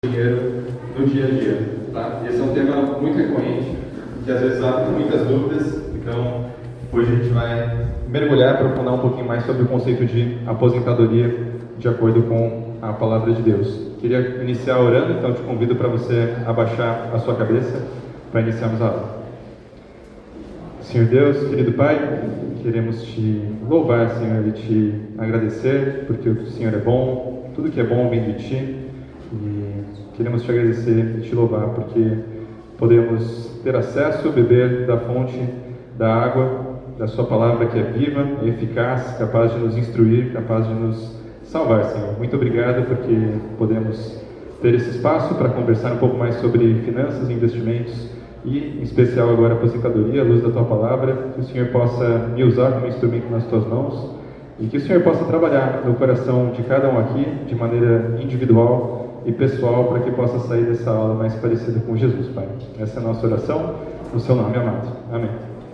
dinheiro no dia a dia, tá? Esse é um tema muito recorrente, que às vezes abre muitas dúvidas, então hoje a gente vai mergulhar, aprofundar um pouquinho mais sobre o conceito de aposentadoria de acordo com a palavra de Deus. Queria iniciar orando, então te convido para você abaixar a sua cabeça para iniciarmos a aula. Senhor Deus, querido Pai, queremos te louvar, Senhor, e te agradecer, porque o Senhor é bom, tudo que é bom vem de Ti. E queremos te agradecer e te louvar porque podemos ter acesso a beber da fonte da água, da sua palavra que é viva, é eficaz, capaz de nos instruir, capaz de nos salvar, Senhor. Muito obrigado porque podemos ter esse espaço para conversar um pouco mais sobre finanças e investimentos e, em especial agora, aposentadoria, à luz da tua palavra. Que o Senhor possa me usar como instrumento nas tuas mãos e que o Senhor possa trabalhar no coração de cada um aqui de maneira individual e pessoal, para que possa sair dessa aula mais parecida com Jesus, Pai. Essa é a nossa oração, no seu nome amado. Amém.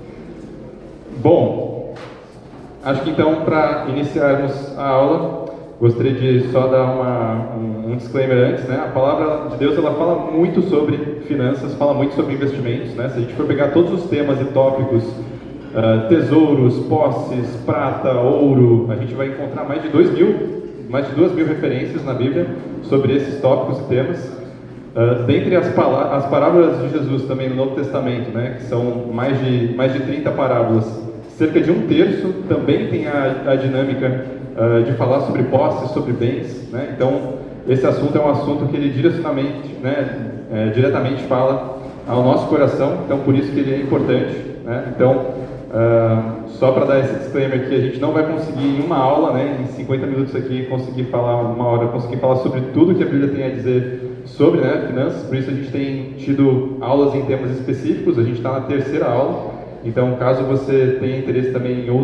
Bom, acho que então, para iniciarmos a aula, gostaria de só dar um disclaimer antes, né? A palavra de Deus, ela fala muito sobre finanças, fala muito sobre investimentos, né? Se a gente for pegar todos os temas e tópicos, tesouros, posses, prata, ouro, a gente vai encontrar mais de 2.000 referências na Bíblia sobre esses tópicos e temas. Dentre as parábolas de Jesus também no Novo Testamento, né, que são mais de 30 parábolas, cerca de 1/3 também tem a dinâmica de falar sobre posses, sobre bens, né? Então esse assunto é um assunto que ele diretamente fala ao nosso coração, então por isso que ele é importante, né? Então só para dar esse disclaimer aqui, a gente não vai conseguir em uma aula, né, em 50 minutos aqui, conseguir falar sobre tudo que a Bíblia tem a dizer sobre, né, finanças. Por isso a gente tem tido aulas em temas específicos, a gente está na 3ª aula, então caso você tenha interesse também em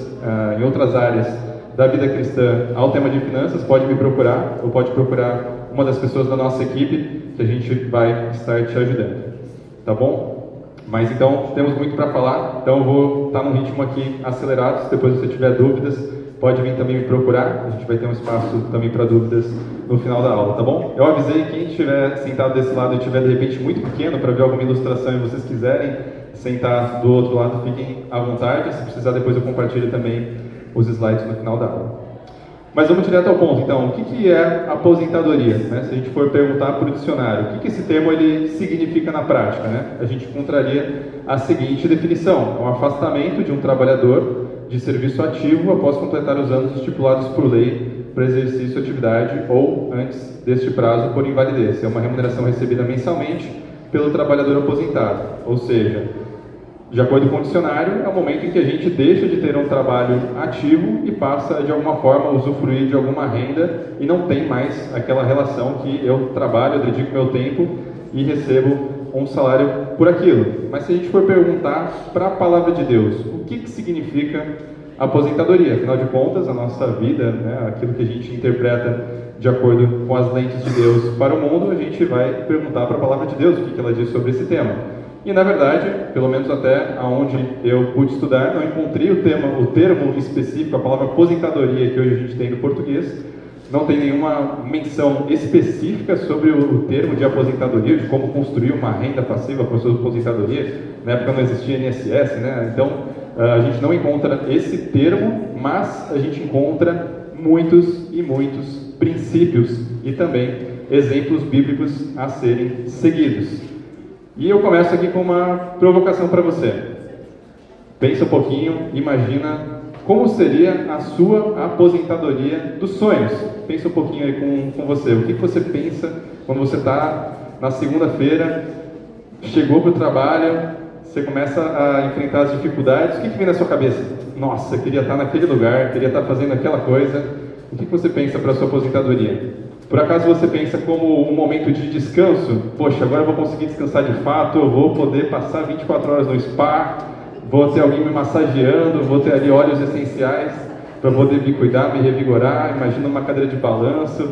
outras áreas da vida cristã ao tema de finanças, pode me procurar, ou pode procurar uma das pessoas da nossa equipe, que a gente vai estar te ajudando, tá bom? Mas então, temos muito para falar, então eu vou estar num ritmo aqui acelerado. Se depois você tiver dúvidas, pode vir também me procurar, a gente vai ter um espaço também para dúvidas no final da aula, tá bom? Eu avisei, quem estiver sentado desse lado e estiver de repente muito pequeno para ver alguma ilustração e vocês quiserem sentar do outro lado, fiquem à vontade. Se precisar, depois eu compartilho também os slides no final da aula. Mas vamos direto ao ponto, então. O que é aposentadoria? Né? Se a gente for perguntar por dicionário, o que esse termo ele significa na prática? Né? A gente encontraria a seguinte definição: é um afastamento de um trabalhador de serviço ativo após completar os anos estipulados por lei para exercício de atividade ou, antes deste prazo, por invalidez. É uma remuneração recebida mensalmente pelo trabalhador aposentado. Ou seja, de acordo com o dicionário, é o momento em que a gente deixa de ter um trabalho ativo e passa, de alguma forma, a usufruir de alguma renda e não tem mais aquela relação que eu trabalho, eu dedico meu tempo e recebo um salário por aquilo. Mas se a gente for perguntar para a palavra de Deus, o que significa aposentadoria? Afinal de contas, a nossa vida, né, aquilo que a gente interpreta de acordo com as lentes de Deus para o mundo, a gente vai perguntar para a palavra de Deus o que ela diz sobre esse tema. E, na verdade, pelo menos até onde eu pude estudar, não encontrei o termo específico, a palavra aposentadoria que hoje a gente tem no português. Não tem nenhuma menção específica sobre o termo de aposentadoria, de como construir uma renda passiva para a sua aposentadoria. Na época não existia INSS, né? Então, a gente não encontra esse termo, mas a gente encontra muitos e muitos princípios e também exemplos bíblicos a serem seguidos. E eu começo aqui com uma provocação para você. Pensa um pouquinho, imagina como seria a sua aposentadoria dos sonhos. Pensa um pouquinho aí com você. O que você pensa quando você está na segunda-feira, chegou para o trabalho, você começa a enfrentar as dificuldades, o que vem na sua cabeça? Nossa, eu queria estar naquele lugar, queria estar fazendo aquela coisa. O que você pensa para a sua aposentadoria? Por acaso você pensa como um momento de descanso? Poxa, agora eu vou conseguir descansar de fato, eu vou poder passar 24 horas no spa, vou ter alguém me massageando, vou ter ali óleos essenciais para poder me cuidar, me revigorar, imagina uma cadeira de balanço,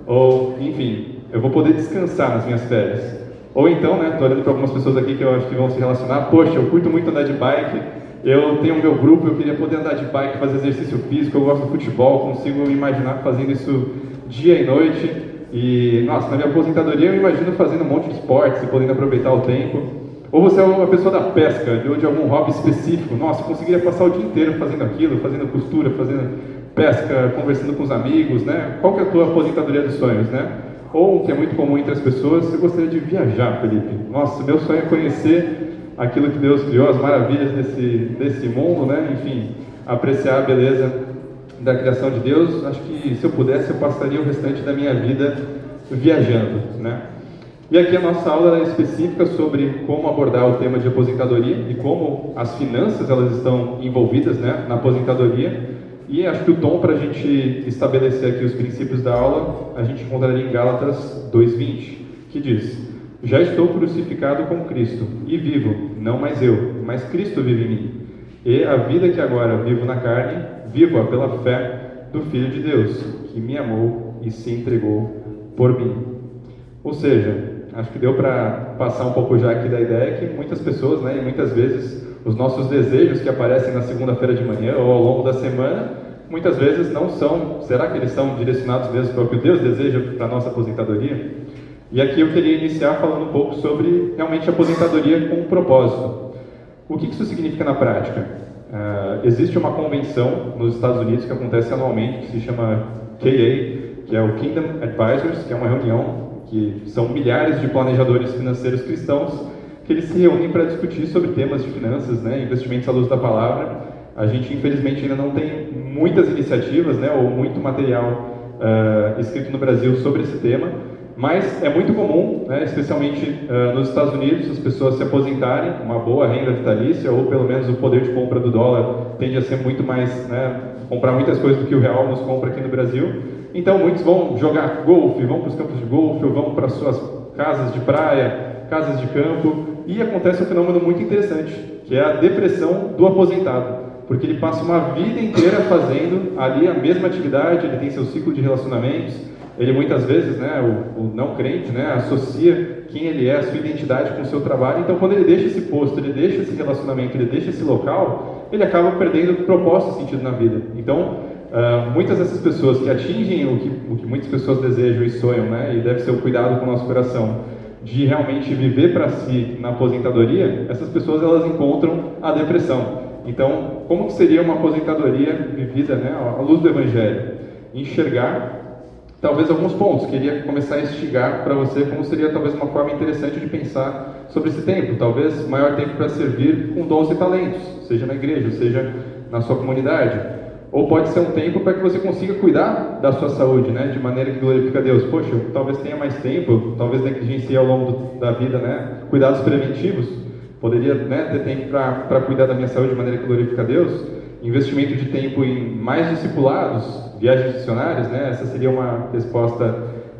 ou enfim, eu vou poder descansar nas minhas férias. Ou então, né, estou olhando para algumas pessoas aqui que eu acho que vão se relacionar, poxa, eu curto muito andar de bike, eu tenho o meu grupo, eu queria poder andar de bike, fazer exercício físico, eu gosto do futebol, consigo me imaginar fazendo isso dia e noite, E, nossa, na minha aposentadoria eu imagino fazendo um monte de esportes e podendo aproveitar o tempo. Ou você é uma pessoa da pesca, ou de algum hobby específico. Nossa, eu conseguiria passar o dia inteiro fazendo aquilo, fazendo costura, fazendo pesca, conversando com os amigos, né? Qual que é a tua aposentadoria dos sonhos, né? Ou, que é muito comum entre as pessoas, você gostaria de viajar, Felipe. Nossa, meu sonho é conhecer aquilo que Deus criou, as maravilhas desse mundo, né? Enfim, apreciar a beleza da criação de Deus. Acho que se eu pudesse, eu passaria o restante da minha vida viajando, né? E aqui a nossa aula é específica sobre como abordar o tema de aposentadoria e como as finanças elas estão envolvidas, né, na aposentadoria. E acho que o tom para a gente estabelecer aqui os princípios da aula, a gente encontraria em Gálatas 2:20, que diz: já estou crucificado com Cristo e vivo, não mais eu, mas Cristo vive em mim. E a vida que agora vivo na carne, vivo-a pela fé do Filho de Deus, que me amou e se entregou por mim. Ou seja, acho que deu para passar um pouco já aqui da ideia que muitas pessoas, né, e muitas vezes os nossos desejos que aparecem na segunda-feira de manhã ou ao longo da semana, muitas vezes não são, será que eles são direcionados mesmo para o que Deus deseja para a nossa aposentadoria? E aqui eu queria iniciar falando um pouco sobre realmente a aposentadoria com um propósito. O que isso significa na prática? Existe uma convenção nos Estados Unidos que acontece anualmente, que se chama KA, que é o Kingdom Advisors, que é uma reunião que são milhares de planejadores financeiros cristãos, que eles se reúnem para discutir sobre temas de finanças, né, investimentos à luz da palavra. A gente, infelizmente, ainda não tem muitas iniciativas, né, ou muito material escrito no Brasil sobre esse tema, mas é muito comum, né, especialmente nos Estados Unidos, as pessoas se aposentarem, uma boa renda vitalícia, ou pelo menos o poder de compra do dólar tende a ser muito mais, né, comprar muitas coisas do que o real nos compra aqui no Brasil. Então muitos vão jogar golfe, vão para os campos de golfe, ou vão para suas casas de praia, casas de campo, e acontece um fenômeno muito interessante, que é a depressão do aposentado, porque ele passa uma vida inteira fazendo ali a mesma atividade, ele tem seu ciclo de relacionamentos, ele muitas vezes, né, o não crente, né, associa quem ele é, a sua identidade com o seu trabalho. Então quando ele deixa esse posto, ele deixa esse relacionamento, ele deixa esse local, ele acaba perdendo propósito e sentido na vida. Então muitas dessas pessoas que atingem o que muitas pessoas desejam e sonham, né, e deve ser o cuidado com o nosso coração, de realmente viver para si na aposentadoria, essas pessoas elas encontram a depressão. Então, como que seria uma aposentadoria vivida, né, à luz do Evangelho? Enxergar talvez alguns pontos, queria começar a instigar para você como seria talvez uma forma interessante de pensar sobre esse tempo, talvez maior tempo para servir com dons e talentos, seja na igreja, seja na sua comunidade. Ou pode ser um tempo para que você consiga cuidar da sua saúde, né, de maneira que glorifica a Deus. Poxa, eu talvez tenha mais tempo, talvez negligencie ao longo da vida, né, cuidados preventivos. Poderia, né, ter tempo para cuidar da minha saúde de maneira que glorifica a Deus. Investimento de tempo em mais discipulados, viagens missionárias, né, essa seria uma resposta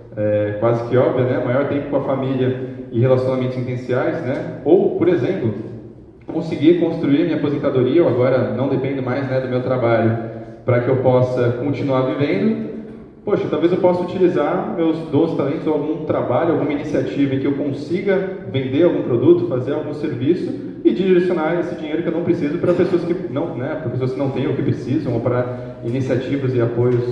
quase que óbvia, né, maior tempo com a família e relacionamentos intensiais, né. Ou, por exemplo, conseguir construir minha aposentadoria, eu agora não dependo mais, né, do meu trabalho, para que eu possa continuar vivendo. Poxa, talvez eu possa utilizar meus dons, talentos, ou algum trabalho, alguma iniciativa em que eu consiga vender algum produto, fazer algum serviço e direcionar esse dinheiro que eu não preciso para pessoas que não, né, para pessoas que não têm o que precisam, ou para iniciativas e apoios,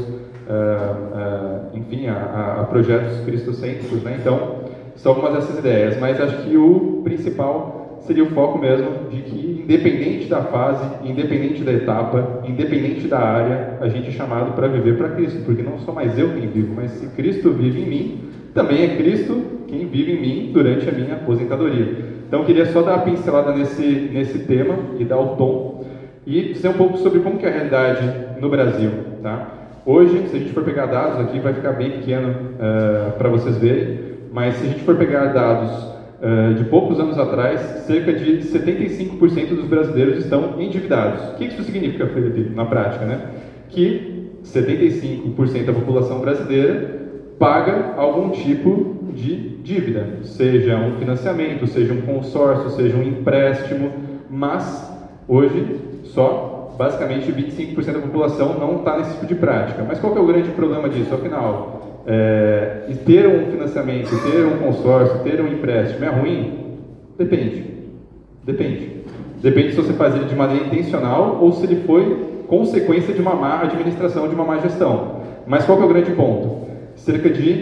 enfim, a projetos cristocêntricos, né? Então, são algumas dessas ideias, mas acho que o principal seria o foco mesmo de que, independente da fase, independente da etapa, independente da área, a gente é chamado para viver para Cristo, porque não sou mais eu quem vivo, mas se Cristo vive em mim, também é Cristo quem vive em mim durante a minha aposentadoria. Então, eu queria só dar uma pincelada nesse tema e dar o tom e dizer um pouco sobre como que é a realidade no Brasil, tá? Hoje, se a gente for pegar dados aqui, vai ficar bem pequeno para vocês verem, mas se a gente for pegar dados de poucos anos atrás, cerca de 75% dos brasileiros estão endividados. O que isso significa, Felipe, na prática, né? Que 75% da população brasileira paga algum tipo de dívida, seja um financiamento, seja um consórcio, seja um empréstimo, mas hoje só basicamente 25% da população não está nesse tipo de prática. Mas qual que é o grande problema disso, afinal? E ter um financiamento, ter um consórcio, ter um empréstimo é ruim? Depende. Depende se você faz ele de maneira intencional ou se ele foi consequência de uma má administração, de uma má gestão. Mas qual que é o grande ponto? Cerca de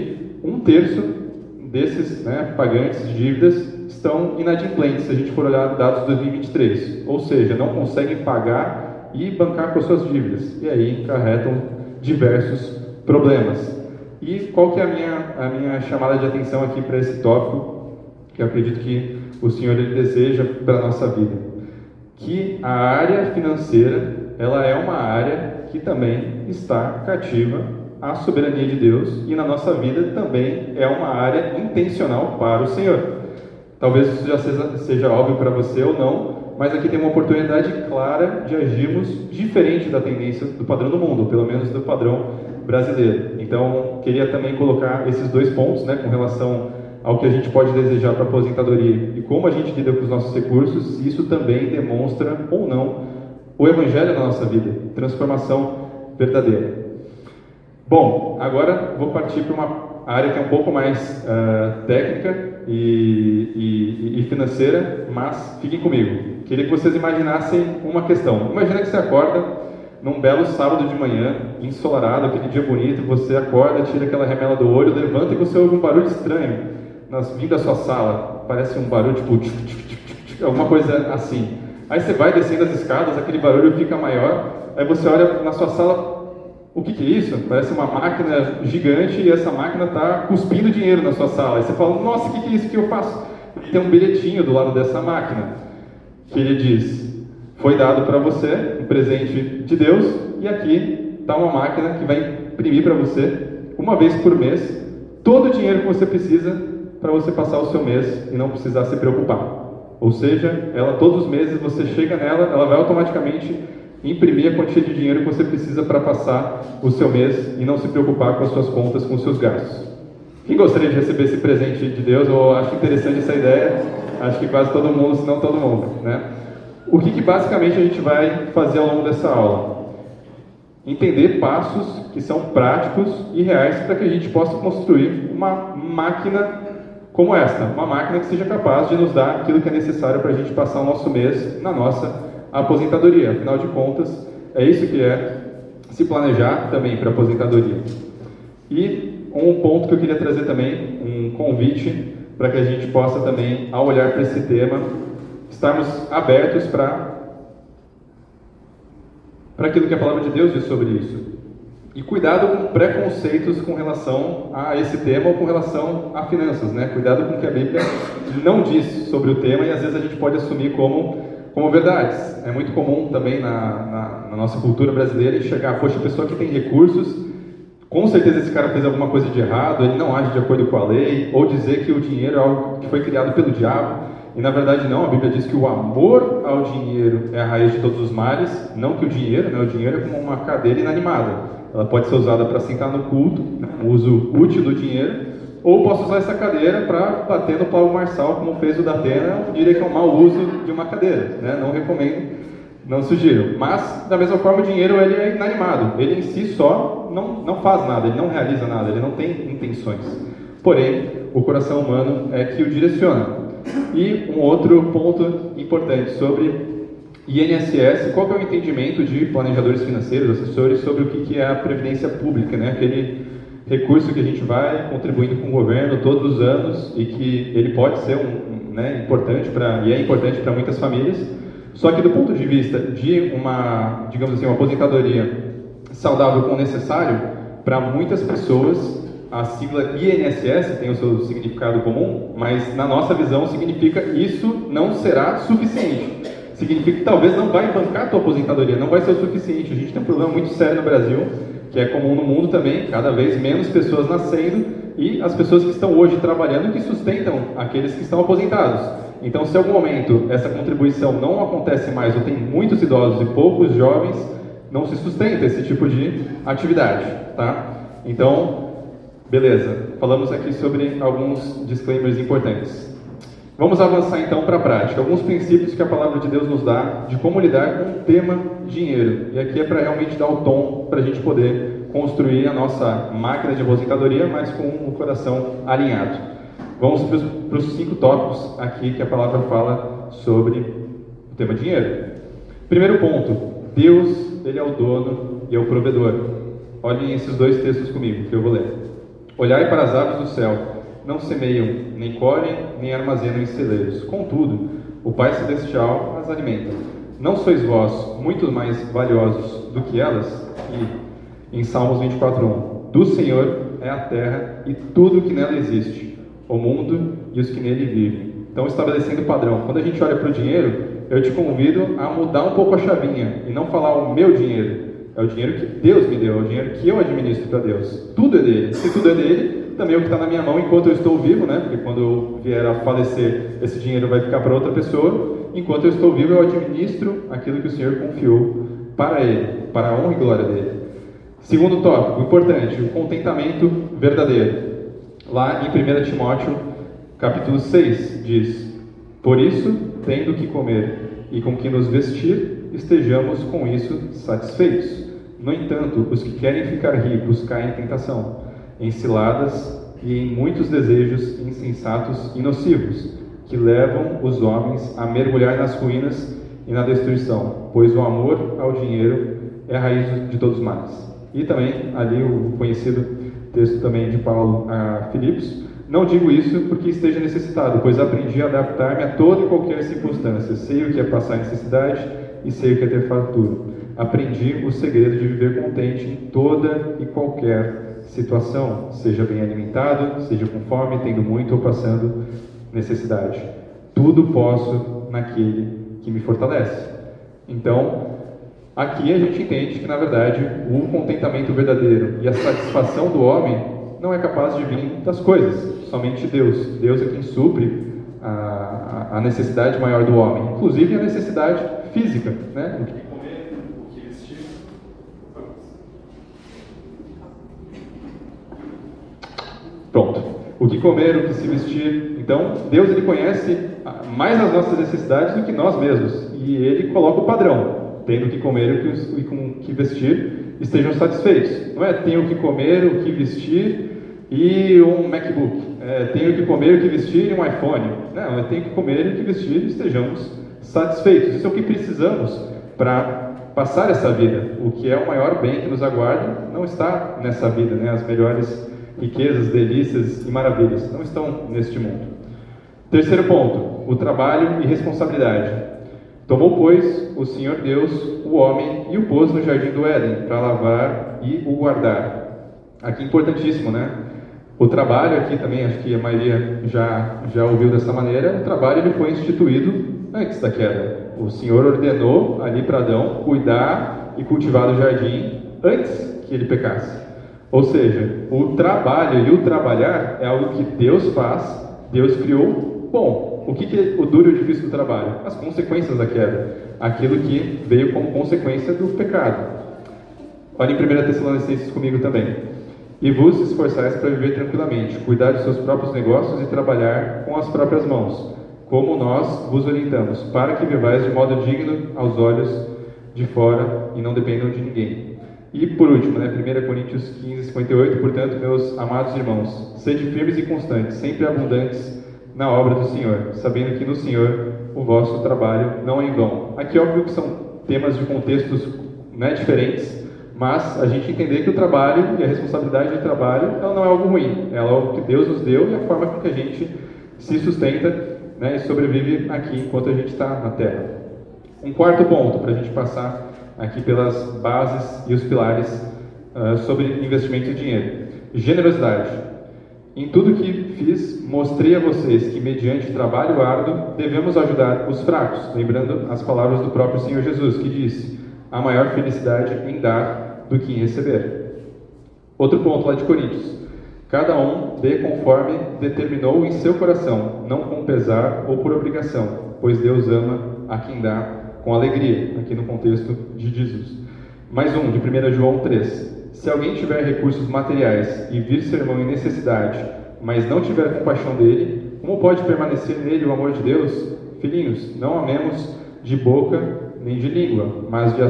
um terço desses, né, pagantes de dívidas estão inadimplentes, se a gente for olhar dados de 2023, ou seja, não conseguem pagar e bancar com as suas dívidas, e aí acarretam diversos problemas. E qual que é a minha chamada de atenção aqui para esse tópico, que eu acredito que o Senhor ele deseja para a nossa vida? Que a área financeira, ela é uma área que também está cativa à soberania de Deus, e na nossa vida também é uma área intencional para o Senhor. Talvez isso já seja óbvio para você ou não, mas aqui tem uma oportunidade clara de agirmos diferente da tendência do padrão do mundo, pelo menos do padrão brasileiro. Então, queria também colocar esses dois pontos, né, com relação ao que a gente pode desejar para a aposentadoria e como a gente lida com os nossos recursos, se isso também demonstra ou não o Evangelho na nossa vida, transformação verdadeira. Bom, agora vou partir para uma área que é um pouco mais técnica e financeira, mas fiquem comigo. Queria que vocês imaginassem uma questão. Imagina que você acorda num belo sábado de manhã, ensolarado, aquele dia bonito, você acorda, tira aquela remela do olho, levanta e você ouve um barulho estranho vindo da sua sala. Parece um barulho tipo alguma coisa assim. Aí você vai descendo as escadas, aquele barulho fica maior, aí você olha na sua sala, o que é isso? Parece uma máquina gigante e essa máquina está cuspindo dinheiro na sua sala. Aí você fala, nossa, o que é isso que eu faço? E tem um bilhetinho do lado dessa máquina, que ele diz, foi dado para você, um presente de Deus, e aqui está uma máquina que vai imprimir para você, uma vez por mês, todo o dinheiro que você precisa para você passar o seu mês e não precisar se preocupar. Ou seja, ela todos os meses você chega nela, ela vai automaticamente imprimir a quantia de dinheiro que você precisa para passar o seu mês e não se preocupar com as suas contas, com os seus gastos. Quem gostaria de receber esse presente de Deus? Eu acho interessante essa ideia, acho que quase todo mundo, se não todo mundo, né? O que basicamente a gente vai fazer ao longo dessa aula? Entender passos que são práticos e reais para que a gente possa construir uma máquina como esta, uma máquina que seja capaz de nos dar aquilo que é necessário para a gente passar o nosso mês na nossa aposentadoria. Afinal de contas, é isso que é se planejar também para a aposentadoria. E um ponto que eu queria trazer também, um convite para que a gente possa também, ao olhar para esse tema, estarmos abertos para aquilo que a palavra de Deus diz sobre isso. E cuidado com preconceitos com relação a esse tema ou com relação a finanças, né? Cuidado com o que a Bíblia não diz sobre o tema e às vezes a gente pode assumir como verdades. É muito comum também na nossa cultura brasileira enxergar, poxa, a pessoa que tem recursos, com certeza esse cara fez alguma coisa de errado, ele não age de acordo com a lei, ou dizer que o dinheiro é algo que foi criado pelo diabo. E na verdade não, a Bíblia diz que o amor ao dinheiro é a raiz de todos os males, não que o dinheiro, né? O dinheiro é como uma cadeira inanimada. Ela pode ser usada para sentar no culto, né? Um uso útil do dinheiro, ou posso usar essa cadeira para bater no pau marçal, como fez o Datena. Eu diria que é um mau uso de uma cadeira, né? Não recomendo, não sugiro. Mas, da mesma forma, o dinheiro ele é inanimado. Ele em si só não faz nada, ele não realiza nada, ele não tem intenções. Porém, o coração humano é que o direciona. E um outro ponto importante sobre INSS, qual que é o entendimento de planejadores financeiros, assessores, sobre o que é a previdência pública, né? Aquele recurso que a gente vai contribuindo com o governo todos os anos e que ele pode ser importante para muitas famílias, só que do ponto de vista de uma, digamos assim, uma aposentadoria saudável com o necessário, para muitas pessoas a sigla INSS tem o seu significado comum, mas na nossa visão significa isso não será suficiente. Significa que talvez não vai bancar a tua aposentadoria, não vai ser o suficiente. A gente tem um problema muito sério no Brasil, que é comum no mundo também, cada vez menos pessoas nascendo e as pessoas que estão hoje trabalhando que sustentam aqueles que estão aposentados. Então, se em algum momento essa contribuição não acontece mais ou tem muitos idosos e poucos jovens, não se sustenta esse tipo de atividade, tá? Então, beleza, falamos aqui sobre alguns disclaimers importantes. Vamos avançar então para a prática. Alguns princípios que a palavra de Deus nos dá de como lidar com o tema dinheiro. E aqui é para realmente dar o tom para a gente poder construir a nossa máquina de aposentadoria, mas com o coração alinhado. Vamos para os 5 tópicos aqui que a palavra fala sobre o tema dinheiro. Primeiro ponto, Deus, Ele é o dono e é o provedor. Olhem esses 2 textos comigo que eu vou ler. Olhai para as aves do céu, não semeiam, nem colhem, nem armazenam em celeiros. Contudo, o Pai Celestial as alimenta. Não sois vós muito mais valiosos do que elas? E, em Salmos 24:1, do Senhor é a terra e tudo o que nela existe, o mundo e os que nele vivem. Então, estabelecendo o padrão. Quando a gente olha para o dinheiro, eu te convido a mudar um pouco a chavinha e não falar o meu dinheiro. É o dinheiro que Deus me deu, é o dinheiro que eu administro para Deus. Tudo é dele. Se tudo é dele, também é o que está na minha mão enquanto eu estou vivo, né? Porque quando eu vier a falecer, esse dinheiro vai ficar para outra pessoa. Enquanto eu estou vivo, eu administro aquilo que o Senhor confiou para Ele, para a honra e glória dele. Segundo tópico, importante, o contentamento verdadeiro. Lá em 1 Timóteo, capítulo 6, diz: por isso, tendo o que comer e com que nos vestir, estejamos com isso satisfeitos. No entanto, os que querem ficar ricos caem em tentação, em ciladas e em muitos desejos insensatos e nocivos, que levam os homens a mergulhar nas ruínas e na destruição, pois o amor ao dinheiro é a raiz de todos os males. E também, ali o conhecido texto também de Paulo a Filipos: não digo isso porque esteja necessitado, pois aprendi a adaptar-me a toda e qualquer circunstância. Sei o que é passar necessidade e sei o que é ter fartura. Aprendi o segredo de viver contente em toda e qualquer situação, seja bem alimentado, seja com fome, tendo muito ou passando necessidade. Tudo posso naquele que me fortalece. Então, aqui a gente entende que, na verdade, o contentamento verdadeiro e a satisfação do homem não é capaz de vir das coisas, somente Deus. Deus é quem supre a necessidade maior do homem, inclusive a necessidade física, né? O que comer, o que vestir. Pronto. O que comer, o que se vestir. Então, Deus, ele conhece mais as nossas necessidades do que nós mesmos, e ele coloca o padrão: tendo o que comer e com o que vestir, estejam satisfeitos. Não é tenho o que comer, o que vestir e um MacBook. Tenho o que comer, o que vestir e um iPhone. Não, tenho o que comer e o que vestir e estejamos satisfeitos. Isso é o que precisamos para passar essa vida. O que é o maior bem que nos aguarda não está nessa vida, né? As melhores riquezas, delícias e maravilhas não estão neste mundo. Terceiro ponto, o trabalho e responsabilidade. Tomou, pois, o Senhor Deus o homem e o pôs no jardim do Éden para lavrar e o guardar. Aqui importantíssimo, né? O trabalho aqui também, acho que a maioria já ouviu dessa maneira. O trabalho ele foi instituído antes da queda. O Senhor ordenou ali para Adão cuidar e cultivar o jardim antes que ele pecasse. Ou seja, o trabalho e o trabalhar é algo que Deus faz, Deus criou bom. O que é o duro e o difícil do trabalho? As consequências da queda. Aquilo que veio como consequência do pecado. Olha em 1 Tessalonicenses comigo também. E vos esforçais para viver tranquilamente, cuidar de seus próprios negócios e trabalhar com as próprias mãos, como nós vos orientamos, para que vivais de modo digno aos olhos de fora e não dependam de ninguém. E por último, 1 Coríntios 15:58, portanto, meus amados irmãos, sede firmes e constantes, sempre abundantes na obra do Senhor, sabendo que no Senhor o vosso trabalho não é em vão. Aqui, óbvio que são temas de contextos diferentes, mas a gente entender que o trabalho e a responsabilidade de trabalho ela não é algo ruim, ela é algo que Deus nos deu e a forma com que a gente se sustenta, e sobrevive aqui enquanto a gente está na Terra. Um quarto ponto para a gente passar aqui pelas bases e os pilares sobre investimento e dinheiro. Generosidade. Em tudo que fiz, mostrei a vocês que, mediante trabalho árduo, devemos ajudar os fracos, lembrando as palavras do próprio Senhor Jesus, que disse: há maior felicidade em dar do que em receber. Outro ponto lá de Coríntios: cada um dê conforme determinou em seu coração, não com pesar ou por obrigação, pois Deus ama a quem dá com alegria, aqui no contexto de Jesus. Mais um, de 1 João 3. Se alguém tiver recursos materiais e vir seu irmão em necessidade, mas não tiver compaixão dele, como pode permanecer nele o amor de Deus? Filhinhos, não amemos de boca nem de língua, mas em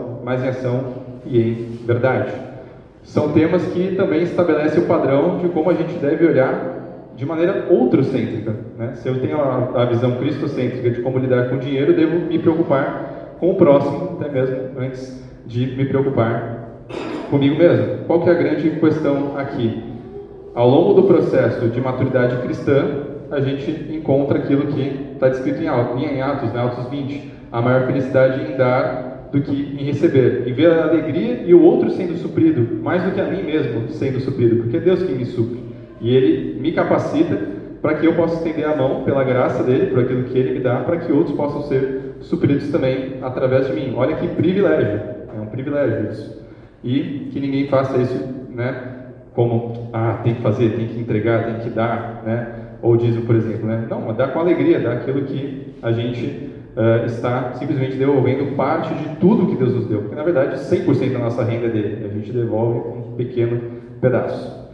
ação e em verdade. São temas que também estabelecem o padrão de como a gente deve olhar de maneira outrocêntrica, Se eu tenho a visão cristocêntrica de como lidar com o dinheiro, devo me preocupar com o próximo, até mesmo antes de me preocupar comigo mesmo. Qual que é a grande questão aqui? ao longo do processo de maturidade cristã, a gente encontra aquilo que está descrito em Atos, né? Atos 20. A maior felicidade em dar do que em receber. Em ver a alegria e o outro sendo suprido, mais do que a mim mesmo sendo suprido, porque é Deus quem me supre. E Ele me capacita para que eu possa estender a mão pela graça dEle, por aquilo que Ele me dá, para que outros possam ser supridos também através de mim. Olha que privilégio, é um privilégio isso. E que ninguém faça isso, né? Como, tem que fazer, tem que entregar, tem que dar, né? Ou dízimo, por exemplo, né? Não, dá com alegria, dá aquilo que a gente está simplesmente devolvendo parte de tudo que Deus nos deu. Porque, na verdade, 100% da nossa renda é dele. A gente devolve um pequeno pedaço.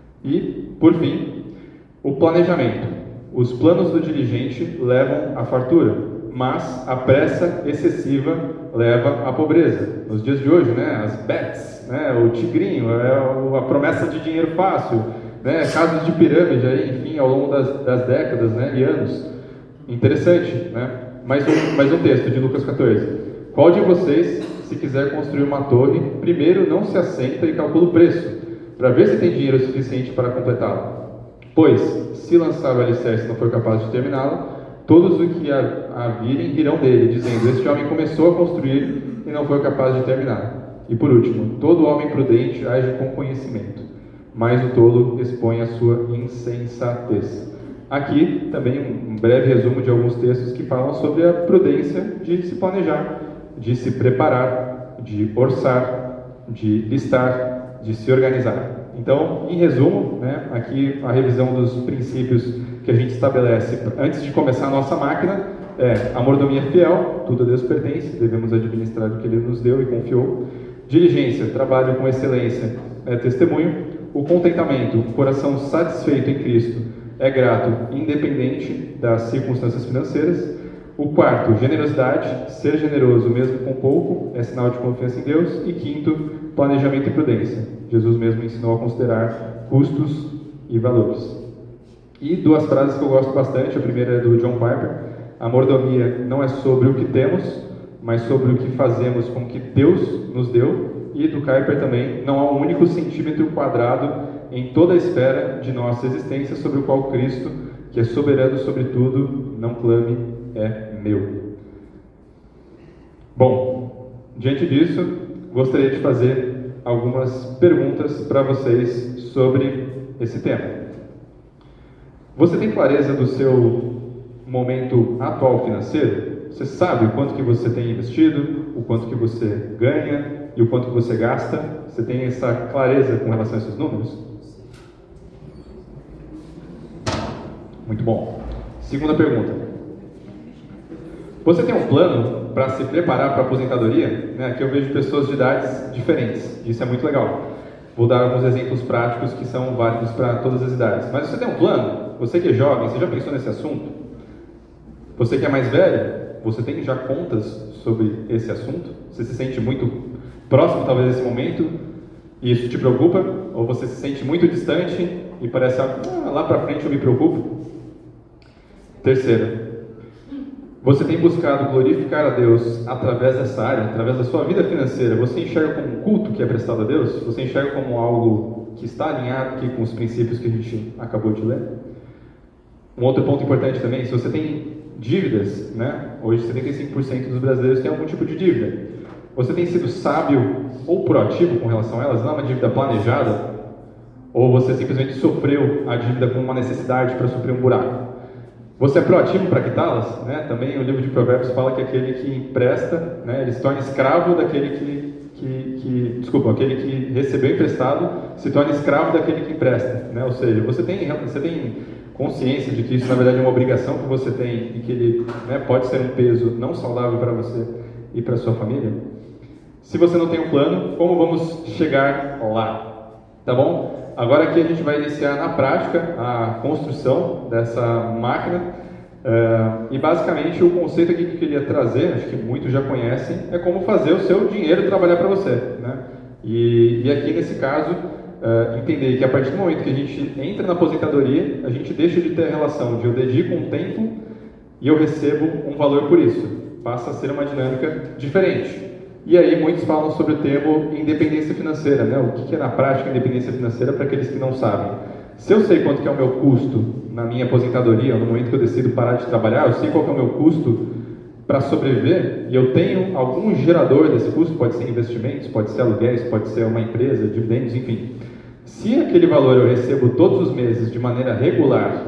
E, por fim, o planejamento. Os planos do diligente levam à fartura, mas a pressa excessiva leva à pobreza. Nos dias de hoje, né? As bets, né? O tigrinho, a promessa de dinheiro fácil, né? Casos de pirâmide, aí, enfim, ao longo das décadas, né? E anos. Interessante, né? Mais um texto de Lucas 14. Qual de vocês, se quiser construir uma torre, primeiro não se assenta e calcula o preço, para ver se tem dinheiro suficiente para completá-la? Pois, se lançar o alicerce e não for capaz de terminá-la, todos os que a virem rirão dele, dizendo: este homem começou a construir e não foi capaz de terminar. E por último, todo homem prudente age com conhecimento, mas o tolo expõe a sua insensatez. Aqui também um breve resumo de alguns textos que falam sobre a prudência de se planejar, de se preparar, de orçar, de listar, de se organizar. Então, em resumo, né, aqui a revisão dos princípios que a gente estabelece antes de começar a nossa máquina é a mordomia fiel, tudo a Deus pertence, devemos administrar o que Ele nos deu e confiou. Diligência, trabalho com excelência, testemunho. O contentamento, coração satisfeito em Cristo, é grato, independente das circunstâncias financeiras. O quarto, generosidade, ser generoso mesmo com pouco, é sinal de confiança em Deus. E quinto, planejamento e prudência. Jesus mesmo ensinou a considerar custos e valores. E duas frases que eu gosto bastante, a primeira é do John Piper: a mordomia não é sobre o que temos, mas sobre o que fazemos com o que Deus nos deu. E do Kuyper também: não há um único centímetro quadrado em toda a esfera de nossa existência sobre o qual Cristo, que é soberano sobre tudo, não clame: é meu. Bom, diante disso, gostaria de fazer algumas perguntas para vocês sobre esse tema. Você tem clareza do seu momento atual financeiro? Você sabe o quanto que você tem investido, o quanto que você ganha e o quanto que você gasta? Você tem essa clareza com relação a esses números? Muito bom. Segunda pergunta. Você tem um plano para se preparar para a aposentadoria? Aqui eu vejo pessoas de idades diferentes. Isso é muito legal. Vou dar alguns exemplos práticos que são válidos para todas as idades. Mas você tem um plano? Você que é jovem, você já pensou nesse assunto? Você que é mais velho, você tem já contas sobre esse assunto? Você se sente muito próximo, talvez, desse momento, e isso te preocupa? Ou você se sente muito distante e parece, lá para frente eu me preocupo? Terceira, você tem buscado glorificar a Deus através dessa área, através da sua vida financeira? Você enxerga como um culto que é prestado a Deus? Você enxerga como algo que está alinhado aqui com os princípios que a gente acabou de ler? Um outro ponto importante também: se você tem dívidas, hoje 75% dos brasileiros têm algum tipo de dívida. Você tem sido sábio ou proativo com relação a elas? Não é uma dívida planejada? Ou você simplesmente sofreu a dívida com uma necessidade para suprir um buraco? Você é proativo para quitá-las? Também o livro de Provérbios fala que aquele que empresta, ele se torna escravo daquele aquele que recebeu emprestado se torna escravo daquele que empresta. Ou seja, você tem consciência de que isso na verdade é uma obrigação que você tem e que ele pode ser um peso não saudável para você e para sua família? Se você não tem um plano, como vamos chegar lá? Tá bom? Agora aqui a gente vai iniciar na prática a construção dessa máquina. E basicamente o conceito aqui que eu queria trazer, acho que muitos já conhecem, é como fazer o seu dinheiro trabalhar para você. E aqui nesse caso, entender que a partir do momento que a gente entra na aposentadoria, a gente deixa de ter a relação de eu dedico um tempo e eu recebo um valor por isso. Passa a ser uma dinâmica diferente. E aí muitos falam sobre o termo independência financeira. O que é na prática independência financeira para aqueles que não sabem? Se eu sei quanto que é o meu custo na minha aposentadoria, no momento que eu decido parar de trabalhar, eu sei qual que é o meu custo para sobreviver, e eu tenho algum gerador desse custo, pode ser investimentos, pode ser aluguéis, pode ser uma empresa, dividendos, enfim. Se aquele valor eu recebo todos os meses de maneira regular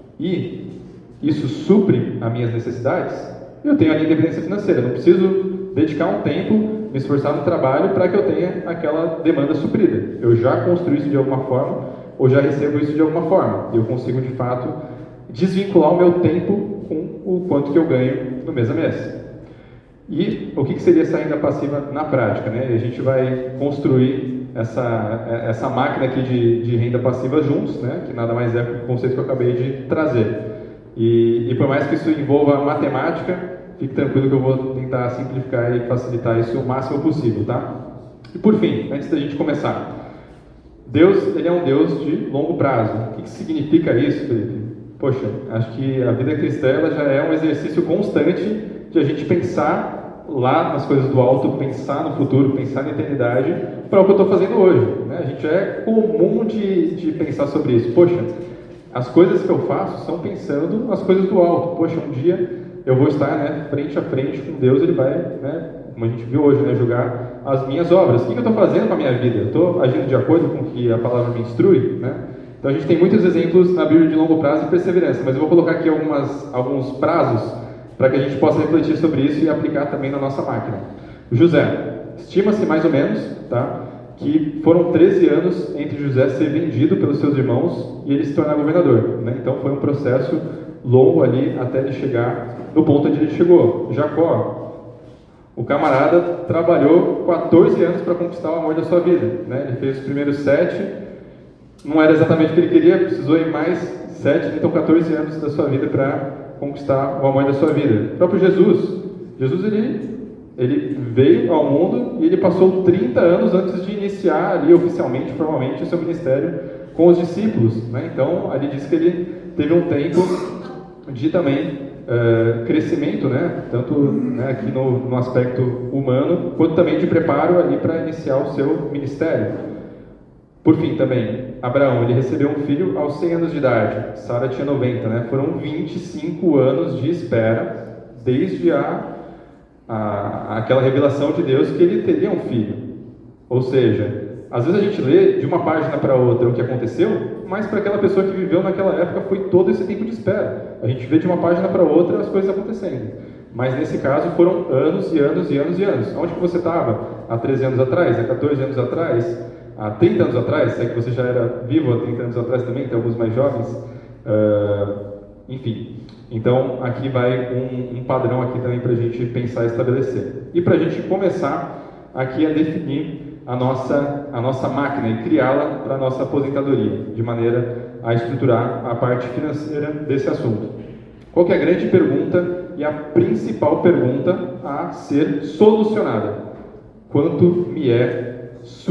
e isso supre as minhas necessidades, eu tenho ali independência financeira. Eu não preciso dedicar um tempo, me esforçar no trabalho para que eu tenha aquela demanda suprida. Eu já construí isso de alguma forma, ou já recebo isso de alguma forma. E eu consigo, de fato, desvincular o meu tempo com o quanto que eu ganho no mês a mês. E o que seria essa renda passiva na prática, né? E a gente vai construir essa máquina aqui de renda passiva juntos, né? Que nada mais é que o conceito que eu acabei de trazer. E por mais que isso envolva matemática, fique tranquilo que eu vou tentar simplificar e facilitar isso o máximo possível, tá? E por fim, antes da gente começar, Deus, ele é um Deus de longo prazo. O que significa isso, Felipe? Poxa, acho que a vida cristã ela já é um exercício constante de a gente pensar lá nas coisas do alto, pensar no futuro, pensar na eternidade, para o que eu estou fazendo hoje, né? A gente é comum de pensar sobre isso. Poxa, as coisas que eu faço são pensando nas coisas do alto. Poxa, um dia eu vou estar, né, frente a frente com Deus, ele vai, né, como a gente viu hoje, né, julgar as minhas obras. O que eu estou fazendo com a minha vida? Eu estou agindo de acordo com o que a palavra me instrui, né? Então a gente tem muitos exemplos na Bíblia de longo prazo e perseverança, mas eu vou colocar aqui alguns prazos para que a gente possa refletir sobre isso e aplicar também na nossa máquina. José, estima-se mais ou menos, tá, que foram 13 anos entre José ser vendido pelos seus irmãos e ele se tornar governador, né? Então foi um processo longo ali até ele chegar no ponto onde ele chegou. Jacó, o camarada trabalhou 14 anos para conquistar o amor da sua vida, né? Ele fez os primeiros 7, não era exatamente o que ele queria, precisou ir mais 7, então 14 anos da sua vida para conquistar o amor da sua vida. O próprio Jesus, ele veio ao mundo e ele passou 30 anos antes de iniciar ali oficialmente, formalmente, o seu ministério com os discípulos, né? Então, ali diz que ele teve um tempo de também crescimento, né? Tanto, né, aqui no aspecto humano, quanto também de preparo ali para iniciar o seu ministério. Por fim, também, Abraão, ele recebeu um filho aos 100 anos de idade, Sara tinha 90, né? Foram 25 anos de espera, desde aquela revelação de Deus que ele teria um filho. Ou seja, às vezes a gente lê de uma página para outra o que aconteceu, mas para aquela pessoa que viveu naquela época foi todo esse tempo de espera. A gente vê de uma página para outra as coisas acontecendo. Mas nesse caso foram anos e anos e anos e anos. Onde que você estava há 13 anos atrás, há 14 anos atrás, há 30 anos atrás? Se é que você já era vivo há 30 anos atrás também, tem alguns mais jovens. Enfim, então aqui vai um padrão aqui também para a gente pensar e estabelecer. E para a gente começar aqui a definir a nossa máquina e criá-la para a nossa aposentadoria, de maneira a estruturar a parte financeira desse assunto. Qual que é a grande pergunta e a principal pergunta a ser solucionada? Quanto me é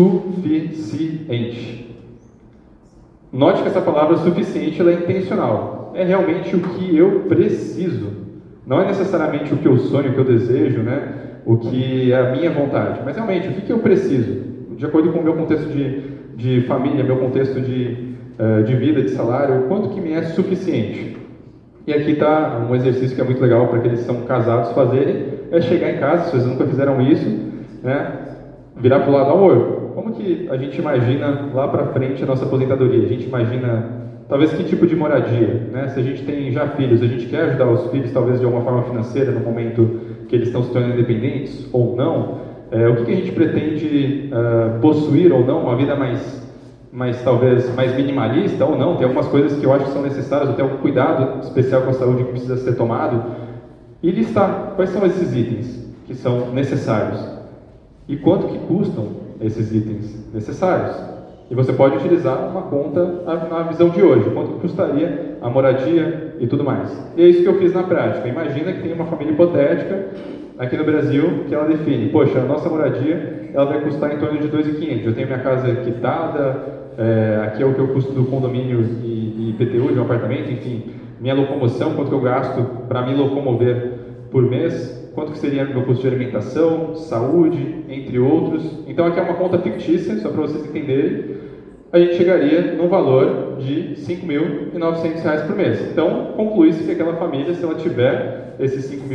suficiente? Note que essa palavra suficiente ela é intencional. É realmente o que eu preciso. Não é necessariamente o que eu sonho, o que eu desejo, né? O que é a minha vontade. Mas realmente, o que eu preciso? De acordo com o meu contexto de família, meu contexto de vida, de salário, o quanto que me é suficiente? E aqui está um exercício que é muito legal para aqueles que são casados fazerem, é chegar em casa, se vocês nunca fizeram isso, né? Virar para o lado, amor, como que a gente imagina lá para frente a nossa aposentadoria? A gente imagina, talvez, que tipo de moradia, né? Se a gente tem já filhos, a gente quer ajudar os filhos, talvez, de alguma forma financeira, no momento que eles estão se tornando independentes, ou não? O que a gente pretende possuir ou não? Uma vida talvez, mais minimalista ou não? Tem algumas coisas que eu acho que são necessárias, ou tem algum cuidado especial com a saúde que precisa ser tomado? E listar quais são esses itens que são necessários. E quanto que custam esses itens necessários? E você pode utilizar uma conta na visão de hoje, quanto custaria a moradia e tudo mais. E é isso que eu fiz na prática. Imagina que tem uma família hipotética aqui no Brasil que ela define, poxa, a nossa moradia ela vai custar em torno de 2.500. Eu tenho minha casa quitada, aqui é o que eu custo do condomínio e IPTU de um apartamento, enfim, minha locomoção, quanto que eu gasto para me locomover por mês, quanto que seria meu custo de alimentação, saúde, entre outros. Então aqui é uma conta fictícia, só para vocês entenderem. a gente chegaria num valor de R$ 5.900 por mês. Então, conclui-se que aquela família, se ela tiver esses R$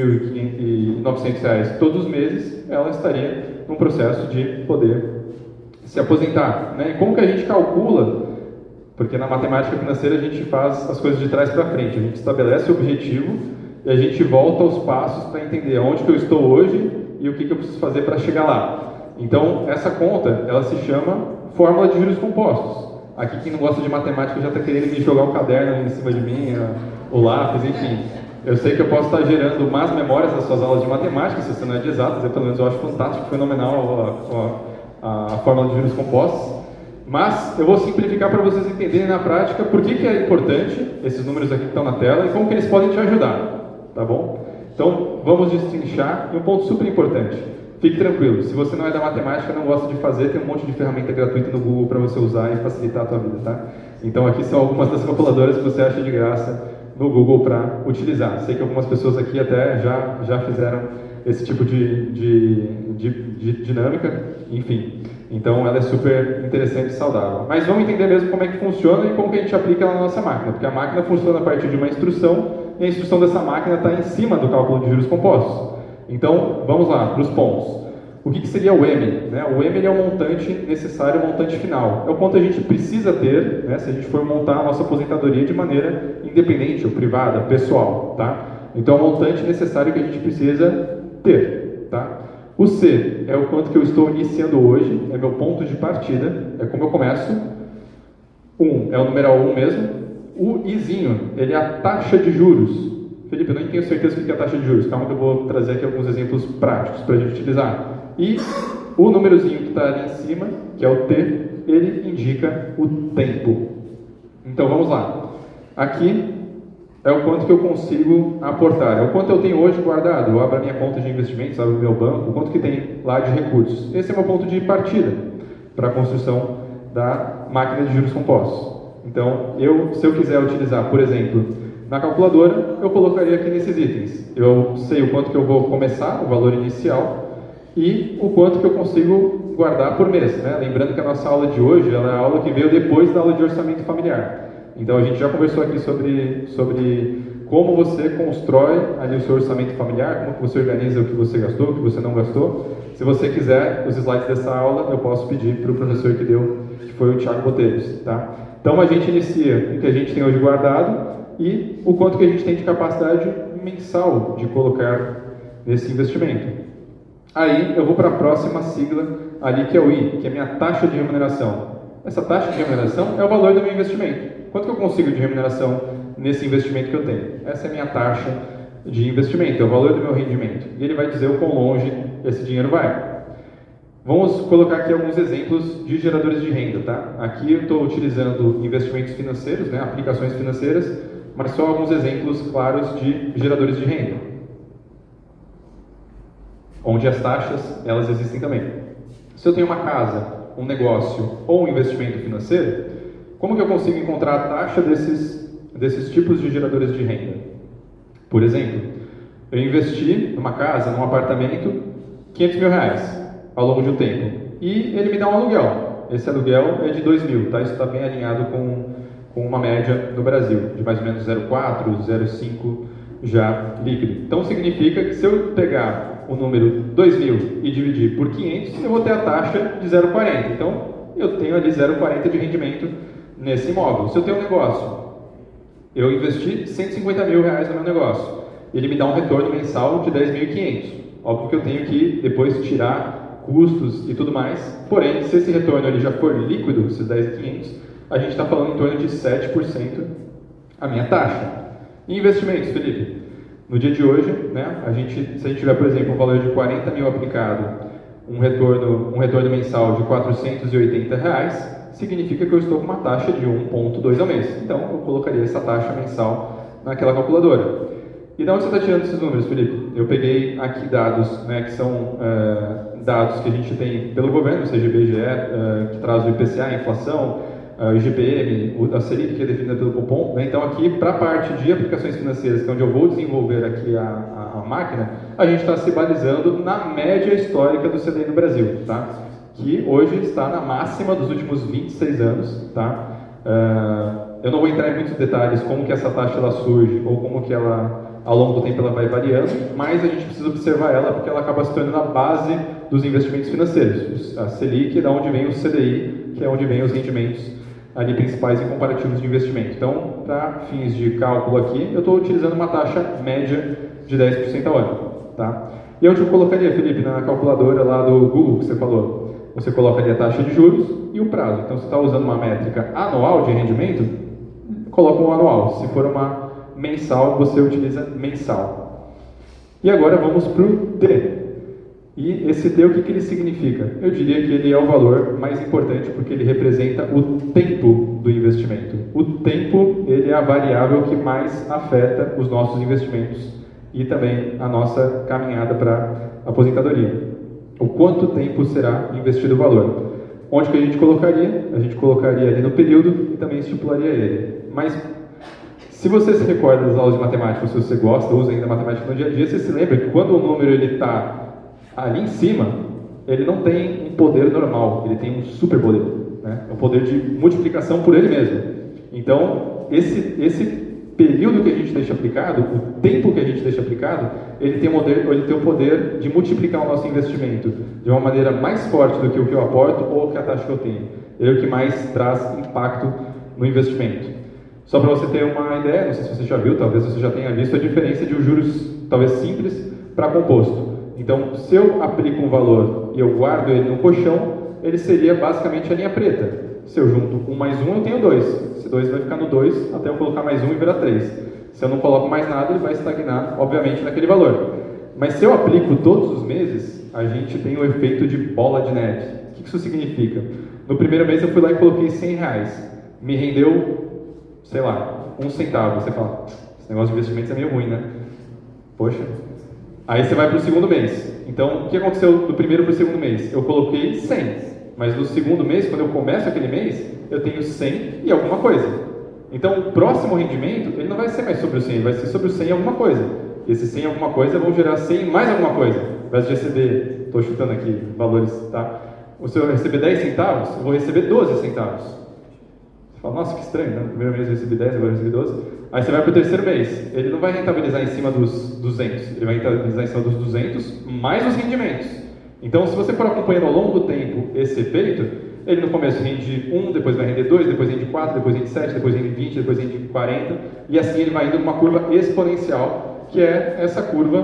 5.900 todos os meses, ela estaria num processo de poder se aposentar. Né? E como que a gente calcula? Porque na matemática financeira a gente faz as coisas de trás para frente, a gente estabelece o objetivo e a gente volta aos passos para entender onde que eu estou hoje e o que eu preciso fazer para chegar lá. Então, essa conta, ela se chama fórmula de juros compostos. Aqui, quem não gosta de matemática já está querendo me jogar o caderno em cima de mim, o lápis, enfim. Eu sei que eu posso estar gerando más memórias das suas aulas de matemática, se você não é de exatas, pelo menos eu acho fantástico, fenomenal a fórmula de juros compostos. Mas eu vou simplificar para vocês entenderem na prática por que é importante esses números aqui que estão na tela e como que eles podem te ajudar, tá bom? Então, vamos destrinchar. E um ponto super importante, fique tranquilo, se você não é da matemática, não gosta de fazer, tem um monte de ferramenta gratuita no Google para você usar e facilitar a tua vida, tá? Então, aqui são algumas das calculadoras que você acha de graça no Google para utilizar. Sei que algumas pessoas aqui até já fizeram esse tipo de dinâmica, enfim. Então, ela é super interessante e saudável. Mas vamos entender mesmo como é que funciona e como que a gente aplica ela na nossa máquina. Porque a máquina funciona a partir de uma instrução e a instrução dessa máquina está em cima do cálculo de juros compostos. Então, vamos lá, para os pontos. O que seria o M? Né? O M ele é o montante necessário, o montante final. É o quanto a gente precisa ter, né, se a gente for montar a nossa aposentadoria de maneira independente, ou privada, pessoal. Tá? Então, é o montante necessário que a gente precisa ter. Tá? O C é o quanto que eu estou iniciando hoje, é meu ponto de partida, é como eu começo. 1 é o numeral 1 mesmo. O Izinho, ele é a taxa de juros. Felipe, eu nem tenho certeza do que é a taxa de juros, calma que eu vou trazer aqui alguns exemplos práticos para a gente utilizar. E o númerozinho que está ali em cima, que é o T, ele indica o tempo. Então vamos lá. Aqui é o quanto que eu consigo aportar, é o quanto eu tenho hoje guardado. Eu abro a minha conta de investimentos, abro o meu banco, o quanto que tem lá de recursos. Esse é o meu ponto de partida para a construção da máquina de juros compostos. Então, se eu quiser utilizar, por exemplo, na calculadora, eu colocaria aqui nesses itens. Eu sei o quanto que eu vou começar, o valor inicial, e o quanto que eu consigo guardar por mês. Né? Lembrando que a nossa aula de hoje ela é a aula que veio depois da aula de orçamento familiar. Então, a gente já conversou aqui sobre como você constrói ali o seu orçamento familiar, como que você organiza o que você gastou, o que você não gastou. Se você quiser os slides dessa aula, eu posso pedir para o professor que deu, que foi o Thiago Boteiros. Tá? Então, a gente inicia com o que a gente tem hoje guardado e o quanto que a gente tem de capacidade mensal de colocar nesse investimento. Aí, eu vou para a próxima sigla ali, que é o I, que é a minha taxa de remuneração. Essa taxa de remuneração é o valor do meu investimento. Quanto que eu consigo de remuneração nesse investimento que eu tenho? Essa é a minha taxa de investimento, é o valor do meu rendimento. E ele vai dizer o quão longe esse dinheiro vai. Vamos colocar aqui alguns exemplos de geradores de renda, tá? Aqui eu estou utilizando investimentos financeiros, né, aplicações financeiras, mas só alguns exemplos claros de geradores de renda, onde as taxas, elas existem também. Se eu tenho uma casa, um negócio ou um investimento financeiro, como que eu consigo encontrar a taxa desses tipos de geradores de renda? Por exemplo, eu investi numa casa, num apartamento, R$500 mil ao longo de um tempo, e ele me dá um aluguel. Esse aluguel é de 2 mil, tá? Isso está bem alinhado com uma média no Brasil, de mais ou menos 0,4, 0,5 já líquido. Então significa que se eu pegar o número 2 mil e dividir por 500, eu vou ter a taxa de 0,40. Então eu tenho ali 0,40 de rendimento nesse imóvel. Se eu tenho um negócio, eu investi R$150 mil no meu negócio, ele me dá um retorno mensal de 10.500. Óbvio que eu tenho que depois tirar custos e tudo mais, porém, se esse retorno ele já for líquido, esses 10.500, a gente está falando em torno de 7% a minha taxa. E investimentos, Felipe? No dia de hoje, né, se a gente tiver, por exemplo, um valor de 40 mil aplicado, um retorno mensal de R$480, significa que eu estou com uma taxa de 1,2 ao mês. Então, eu colocaria essa taxa mensal naquela calculadora. E de onde você está tirando esses números, Felipe? Eu peguei aqui dados, né, que são dados que a gente tem pelo governo, ou seja, o IBGE, que traz o IPCA, a inflação, o IGPM, a Selic, que é definida pelo Copom. Né? Então, aqui, para a parte de aplicações financeiras, que é onde eu vou desenvolver aqui a máquina, a gente está se balizando na média histórica do CDI no Brasil. Tá? que hoje está na máxima dos últimos 26 anos, tá? Eu não vou entrar em muitos detalhes como que essa taxa ela surge ou como que ela, ao longo do tempo, ela vai variando, mas a gente precisa observar ela porque ela acaba se tornando a base dos investimentos financeiros. A Selic é da onde vem o CDI, que é onde vem os rendimentos ali principais em comparativos de investimento. Então, para fins de cálculo aqui, eu estou utilizando uma taxa média de 10% ao ano, tá? E onde eu colocaria, Felipe, na calculadora lá do Google que você falou? Você coloca ali a taxa de juros e o prazo. Então, se você está usando uma métrica anual de rendimento, coloca um anual. Se for uma mensal, você utiliza mensal. E agora vamos para o T. E esse T, o que ele significa? Eu diria que ele é o valor mais importante porque ele representa o tempo do investimento. O tempo, ele é a variável que mais afeta os nossos investimentos e também a nossa caminhada para a aposentadoria. O quanto tempo será investido o valor. Onde que a gente colocaria? A gente colocaria ali no período e também estipularia ele. Mas, se você se recorda das aulas de matemática, se você gosta, usa ainda matemática no dia a dia, você se lembra que quando o número está ali em cima, ele não tem um poder normal, ele tem um superpoder, né? É um poder de multiplicação por ele mesmo. Então, esse período que a gente deixa aplicado, o tempo que a gente deixa aplicado, ele tem o poder de multiplicar o nosso investimento de uma maneira mais forte do que o que eu aporto ou que a taxa que eu tenho. Ele é o que mais traz impacto no investimento. Só para você ter uma ideia, não sei se você já viu, talvez você já tenha visto a diferença de um juros talvez simples para composto. Então, se eu aplico um valor e eu guardo ele no colchão, ele seria basicamente a linha preta. Se eu junto 1 mais 1, eu tenho 2. Esse 2 vai ficar no 2 até eu colocar mais 1 e virar 3. Se eu não coloco mais nada, ele vai estagnar, obviamente, naquele valor. Mas se eu aplico todos os meses, a gente tem o efeito de bola de neve. O que isso significa? No primeiro mês eu fui lá e coloquei R$100. Me rendeu, sei lá, 1 centavo. Você fala, esse negócio de investimentos é meio ruim, né? Poxa. Aí você vai para o segundo mês. Então, o que aconteceu do primeiro para o segundo mês? Eu coloquei 100. Mas no segundo mês, quando eu começo aquele mês, eu tenho 100 e alguma coisa. Então, o próximo rendimento, ele não vai ser mais sobre o 100, ele vai ser sobre o 100 e alguma coisa. E esse 100 e alguma coisa vão gerar 100 e mais alguma coisa. Ao invés de receber, estou chutando aqui valores, tá? Se eu receber 10 centavos, eu vou receber 12 centavos. Você fala, nossa, que estranho, né? No primeiro mês eu recebi 10, agora eu recebi 12. Aí você vai para o terceiro mês, ele não vai rentabilizar em cima dos 200, ele vai rentabilizar em cima dos 200 mais os rendimentos. Então, se você for acompanhando ao longo do tempo esse efeito, ele no começo rende 1, depois vai render 2, depois rende 4, depois rende 7, depois rende 20, depois rende 40, e assim ele vai indo numa curva exponencial, que é essa curva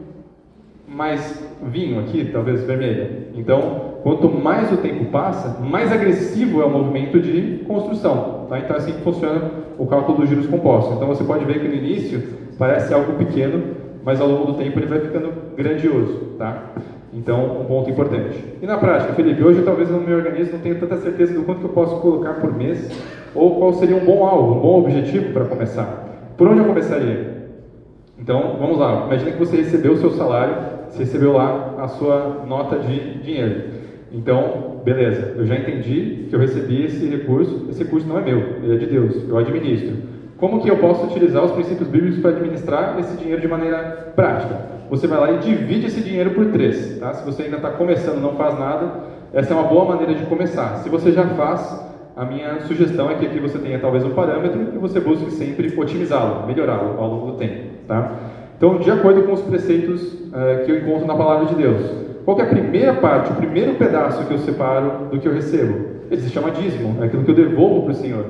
mais vinho aqui, talvez vermelha. Então, quanto mais o tempo passa, mais agressivo é o movimento de construção. Tá? Então, é assim que funciona o cálculo dos juros compostos. Então, você pode ver que no início parece algo pequeno, mas ao longo do tempo ele vai ficando grandioso. Tá? Então, um ponto importante. E na prática, Felipe, hoje talvez no meu organismo não tenha tanta certeza do quanto que eu posso colocar por mês, ou qual seria um bom alvo, um bom objetivo para começar. Por onde eu começaria? Então, vamos lá. Imagina que você recebeu o seu salário, você recebeu lá a sua nota de dinheiro. Então, beleza, eu já entendi que eu recebi esse recurso não é meu, ele é de Deus, eu administro. Como que eu posso utilizar os princípios bíblicos para administrar esse dinheiro de maneira prática? Você vai lá e divide esse dinheiro por 3, tá? Se você ainda está começando, não faz nada, essa é uma boa maneira de começar. Se você já faz, a minha sugestão é que aqui você tenha talvez um parâmetro e você busque sempre otimizá-lo, melhorá-lo ao longo do tempo, tá? Então, de acordo com os preceitos que eu encontro na Palavra de Deus, qual que é a primeira parte, o primeiro pedaço que eu separo do que eu recebo? Ele se chama dízimo, é aquilo que eu devolvo para o Senhor,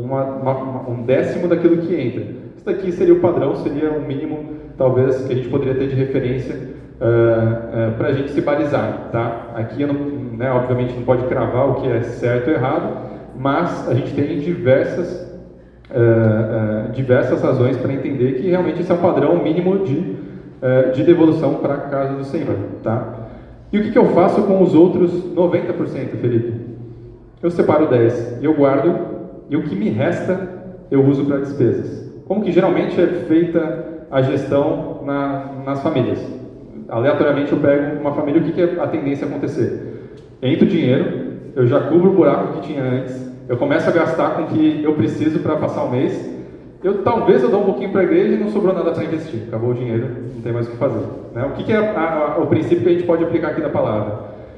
um décimo daquilo que entra. Isso daqui seria o padrão, seria o mínimo, talvez, que a gente poderia ter de referência para a gente se balizar, tá? Aqui, obviamente, não pode cravar o que é certo ou errado, mas a gente tem diversas razões para entender que realmente esse é um padrão mínimo de devolução para a casa do Senhor, tá? E o que eu faço com os outros 90%, Felipe? Eu separo 10, eu guardo, e o que me resta eu uso para despesas. Como que geralmente é feita a gestão nas famílias? Aleatoriamente eu pego uma família, o que é a tendência a acontecer? Entra o dinheiro, eu já cubro o buraco que tinha antes, eu começo a gastar com o que eu preciso para passar o mês, talvez eu dou um pouquinho para a igreja e não sobrou nada para investir, acabou o dinheiro, não tem mais o que fazer. Né? O que é o princípio que a gente pode aplicar aqui na palavra?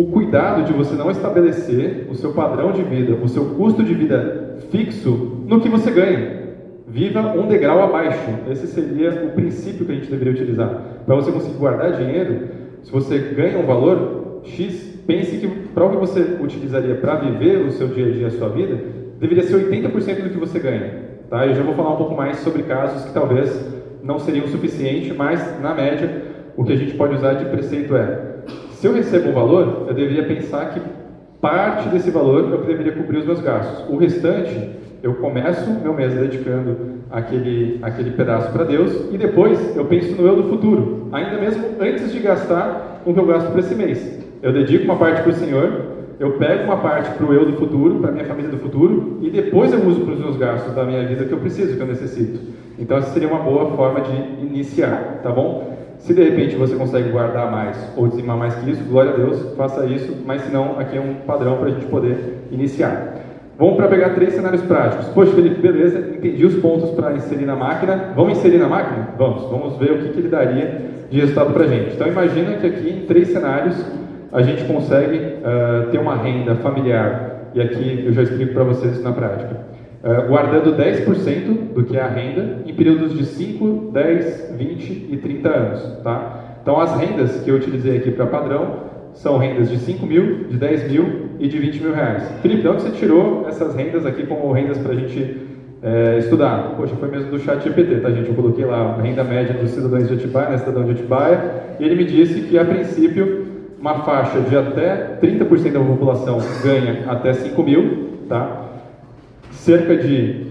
o cuidado de você não estabelecer o seu padrão de vida, o seu custo de vida fixo no que você ganha. Viva um degrau abaixo. Esse seria o princípio que a gente deveria utilizar. Para você conseguir guardar dinheiro, se você ganha um valor X, pense que para o que você utilizaria para viver o seu dia a dia, a sua vida, deveria ser 80% do que você ganha. Tá? Eu já vou falar um pouco mais sobre casos que talvez não seriam o suficiente, mas na média, o que a gente pode usar de preceito é: se eu recebo um valor, eu deveria pensar que parte desse valor eu deveria cobrir os meus gastos. O restante, eu começo meu mês dedicando aquele pedaço para Deus e depois eu penso no eu do futuro, ainda mesmo antes de gastar o que eu gasto para esse mês. Eu dedico uma parte para o Senhor, eu pego uma parte para o eu do futuro, para a minha família do futuro, e depois eu uso para os meus gastos da minha vida que eu preciso, que eu necessito. Então essa seria uma boa forma de iniciar, tá bom? Se de repente você consegue guardar mais ou dizimar mais que isso, glória a Deus, faça isso, mas se não, aqui é um padrão para a gente poder iniciar. Vamos para pegar 3 cenários práticos. Poxa, Felipe, beleza, entendi os pontos para inserir na máquina. Vamos inserir na máquina? Vamos ver o que ele daria de resultado para a gente. Então imagina que aqui em 3 cenários a gente consegue ter uma renda familiar, e aqui eu já explico para vocês isso na prática, guardando 10% do que é a renda em períodos de 5, 10, 20 e 30 anos. Tá? Então as rendas que eu utilizei aqui para padrão são rendas de 5 mil, de 10 mil e de 20 mil reais. Felipe, de onde você tirou essas rendas aqui como rendas para a gente estudar? Poxa, foi mesmo do ChatGPT, tá, gente? Eu coloquei lá a renda média dos cidadãos de Atibaia, né, cidadão de Atibaia, e ele me disse que, a princípio, uma faixa de até 30% da população ganha até 5 mil, tá? Cerca de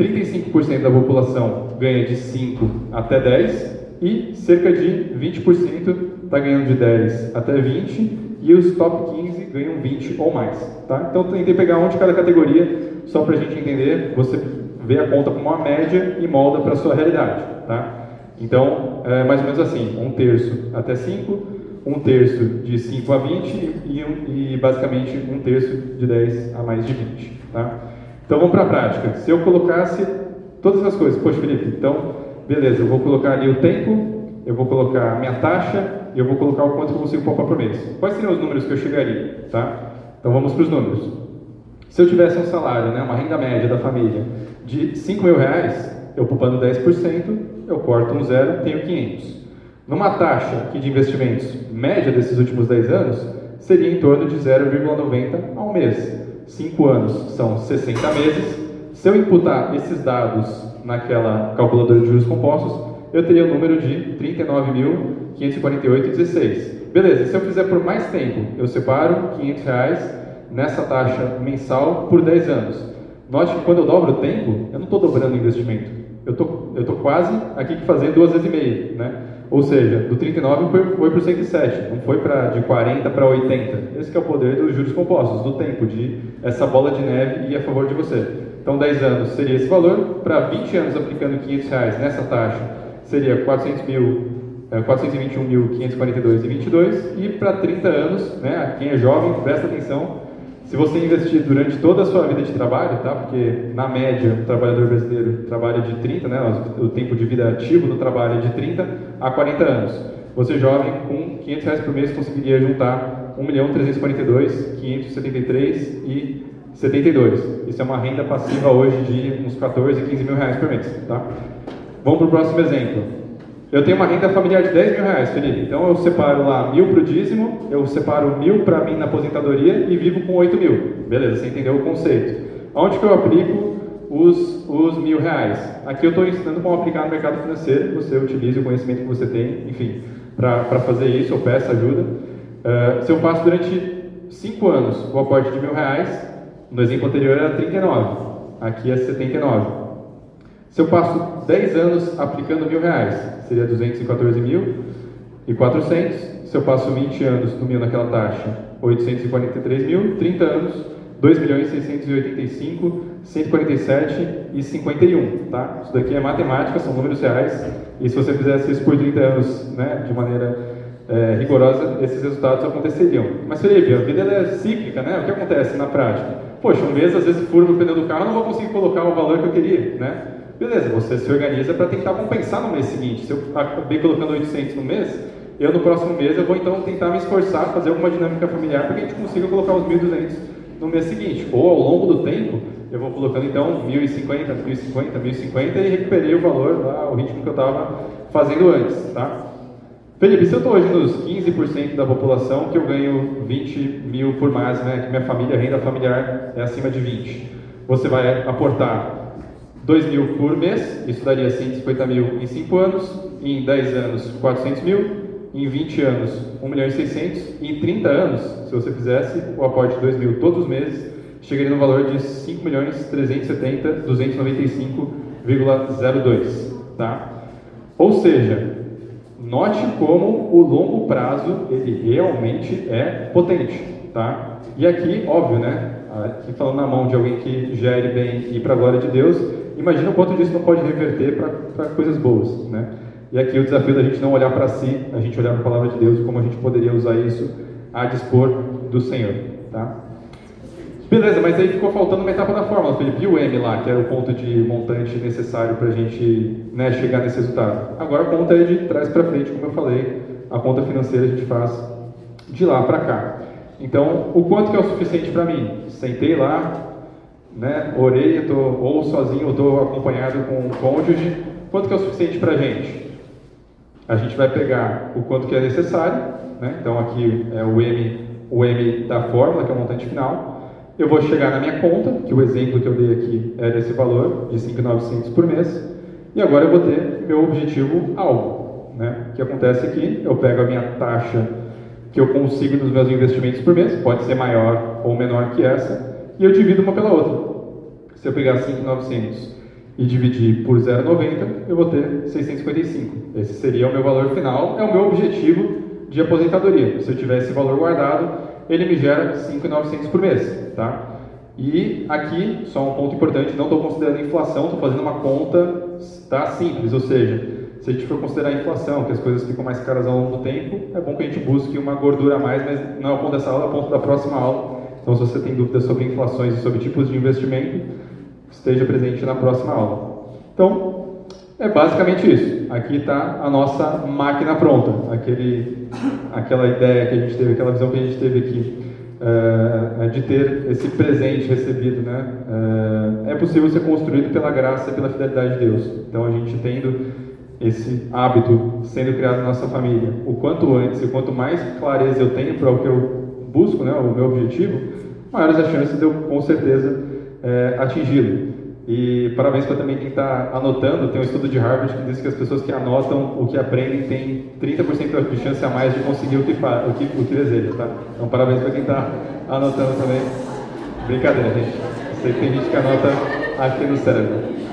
35% da população ganha de 5 até 10 e cerca de 20% está ganhando de 10 até 20 e os top 15 ganham 20 ou mais. Tá? Então, tentei pegar um de cada categoria só para a gente entender, você vê a conta como uma média e molda para a sua realidade. Tá? Então, é mais ou menos assim, 1/3 até 5, 1/3 de 5 a 20 e basicamente 1/3 de 10 a mais de 20. Tá? Então vamos para a prática. Se eu colocasse todas as coisas, poxa Felipe, então beleza, eu vou colocar ali o tempo, eu vou colocar a minha taxa e eu vou colocar o quanto eu consigo poupar por mês. Quais seriam os números que eu chegaria? Tá? Então vamos para os números. Se eu tivesse um salário, né, uma renda média da família de 5 mil reais, eu poupando 10%, eu corto um zero, tenho 500. Numa taxa aqui de investimentos média desses últimos 10 anos, seria em torno de 0,90 ao mês. 5 anos são 60 meses. Se eu imputar esses dados naquela calculadora de juros compostos, eu teria o número de 39.548,16. Beleza, se eu fizer por mais tempo, eu separo R$500 nessa taxa mensal por 10 anos. Note que quando eu dobro o tempo, eu não estou dobrando o investimento. Eu tô quase aqui fazendo 2 vezes e meio, né? Ou seja, do 39 foi para o 107, não foi de 40 para 80. Esse que é o poder dos juros compostos, do tempo, de essa bola de neve ir a favor de você. Então, 10 anos seria esse valor, para 20 anos aplicando R$500 nessa taxa, seria 421.542,22, e para 30 anos, né, quem é jovem, presta atenção, se você investir durante toda a sua vida de trabalho, tá? Porque na média o trabalhador brasileiro trabalha de 30, né? O tempo de vida ativo no trabalho é de 30 a 40 anos. Você jovem com R$500 por mês conseguiria juntar 1.342.573,72. Isso é uma renda passiva hoje de uns 14, 15 mil reais por mês, tá? Vamos para o próximo exemplo. Eu tenho uma renda familiar de 10 mil reais, Felipe. Então eu separo lá 1.000 para o dízimo, eu separo 1.000 para mim na aposentadoria e vivo com 8 mil. Beleza, você entendeu o conceito. Onde que eu aplico os R$1.000? Aqui eu estou ensinando como aplicar no mercado financeiro. Você utilize o conhecimento que você tem, enfim, para fazer isso, eu peço ajuda. Se eu faço durante 5 anos o aporte de R$1.000, no exemplo anterior era 39, aqui é 79. Se eu passo 10 anos aplicando R$1.000, seria 214.400. Se eu passo 20 anos no 1.000 naquela taxa, 843.000. 30 anos, 2.685.147,51. Tá? Isso daqui é matemática, são números reais. E se você fizesse isso por 30 anos, né, de maneira rigorosa, esses resultados aconteceriam. Mas, Felipe, a vida é cíclica, né? O que acontece na prática? Poxa, um mês, às vezes, furo o pneu do carro, não vou conseguir colocar o valor que eu queria, né? Beleza, você se organiza para tentar compensar no mês seguinte. Se eu acabei colocando 800 no mês, eu no próximo mês eu vou então tentar me esforçar, fazer alguma dinâmica familiar para que a gente consiga colocar os 1.200 no mês seguinte. Ou ao longo do tempo, eu vou colocando então 1.050, 1.050, 1.050 e recuperei o valor lá, o ritmo que eu estava fazendo antes, tá? Felipe, se eu estou hoje nos 15% da população, que eu ganho 20 mil por mês, né, que minha família, a renda familiar é acima de 20, você vai aportar 2 mil por mês, isso daria 150 mil em 5 anos, em 10 anos 400 mil, em 20 anos 1 milhão e 600, e em 30 anos, se você fizesse o aporte de 2 mil todos os meses, chegaria no valor de 5 milhões 370 295,02, tá? Ou seja, note como o longo prazo ele realmente é potente, tá? E aqui, óbvio, né? Aqui falando na mão de alguém que gere bem e para a glória de Deus, imagina o quanto disso não pode reverter para coisas boas, né? E aqui o desafio da gente não olhar para si, a gente olhar para a palavra de Deus, como a gente poderia usar isso a dispor do Senhor, tá? Beleza, mas aí ficou faltando uma etapa da fórmula, Felipe, e o M lá, que era o ponto de montante necessário para a gente, né, chegar nesse resultado. Agora a conta é de trás para frente, como eu falei, a conta financeira a gente faz de lá para cá. Então, o quanto que é o suficiente para mim? Sentei lá, né, orei, ou sozinho, ou estou acompanhado com um cônjuge, quanto que é o suficiente para a gente? A gente vai pegar o quanto que é necessário, né? Então aqui é o M da fórmula, que é o montante final. Eu vou chegar na minha conta, que o exemplo que eu dei aqui era esse valor de 5.900 por mês, e agora eu vou ter meu objetivo alvo, né? O que acontece aqui, eu pego a minha taxa que eu consigo nos meus investimentos por mês, pode ser maior ou menor que essa, e eu divido uma pela outra. Se eu pegar 5.900 e dividir por 0,90, eu vou ter 655. Esse seria o meu valor final, é o meu objetivo de aposentadoria. Se eu tiver esse valor guardado, ele me gera 5.900 por mês, tá? E aqui, só um ponto importante, não estou considerando inflação, estou fazendo uma conta, tá, simples, ou seja, se a gente for considerar a inflação, que as coisas ficam mais caras ao longo do tempo, é bom que a gente busque uma gordura a mais, mas não é o ponto dessa aula, é o ponto da próxima aula. Então, se você tem dúvidas sobre inflações e sobre tipos de investimento, esteja presente na próxima aula. Então, é basicamente isso. Aqui está a nossa máquina pronta. Aquela ideia que a gente teve, aquela visão que a gente teve aqui, de ter esse presente recebido, né? É possível ser construído pela graça e pela fidelidade de Deus. Então, a gente tendo esse hábito sendo criado na nossa família, o quanto antes e quanto mais clareza eu tenho para o que eu busco, né, o meu objetivo, maiores as chances de eu, com certeza, atingi-lo. E parabéns para também quem está anotando. Tem um estudo de Harvard que diz que as pessoas que anotam o que aprendem têm 30% de chance a mais de conseguir o que deseja, tá? Então parabéns para quem está anotando também. Brincadeira, gente. Sei que tem gente que anota aqui no cérebro.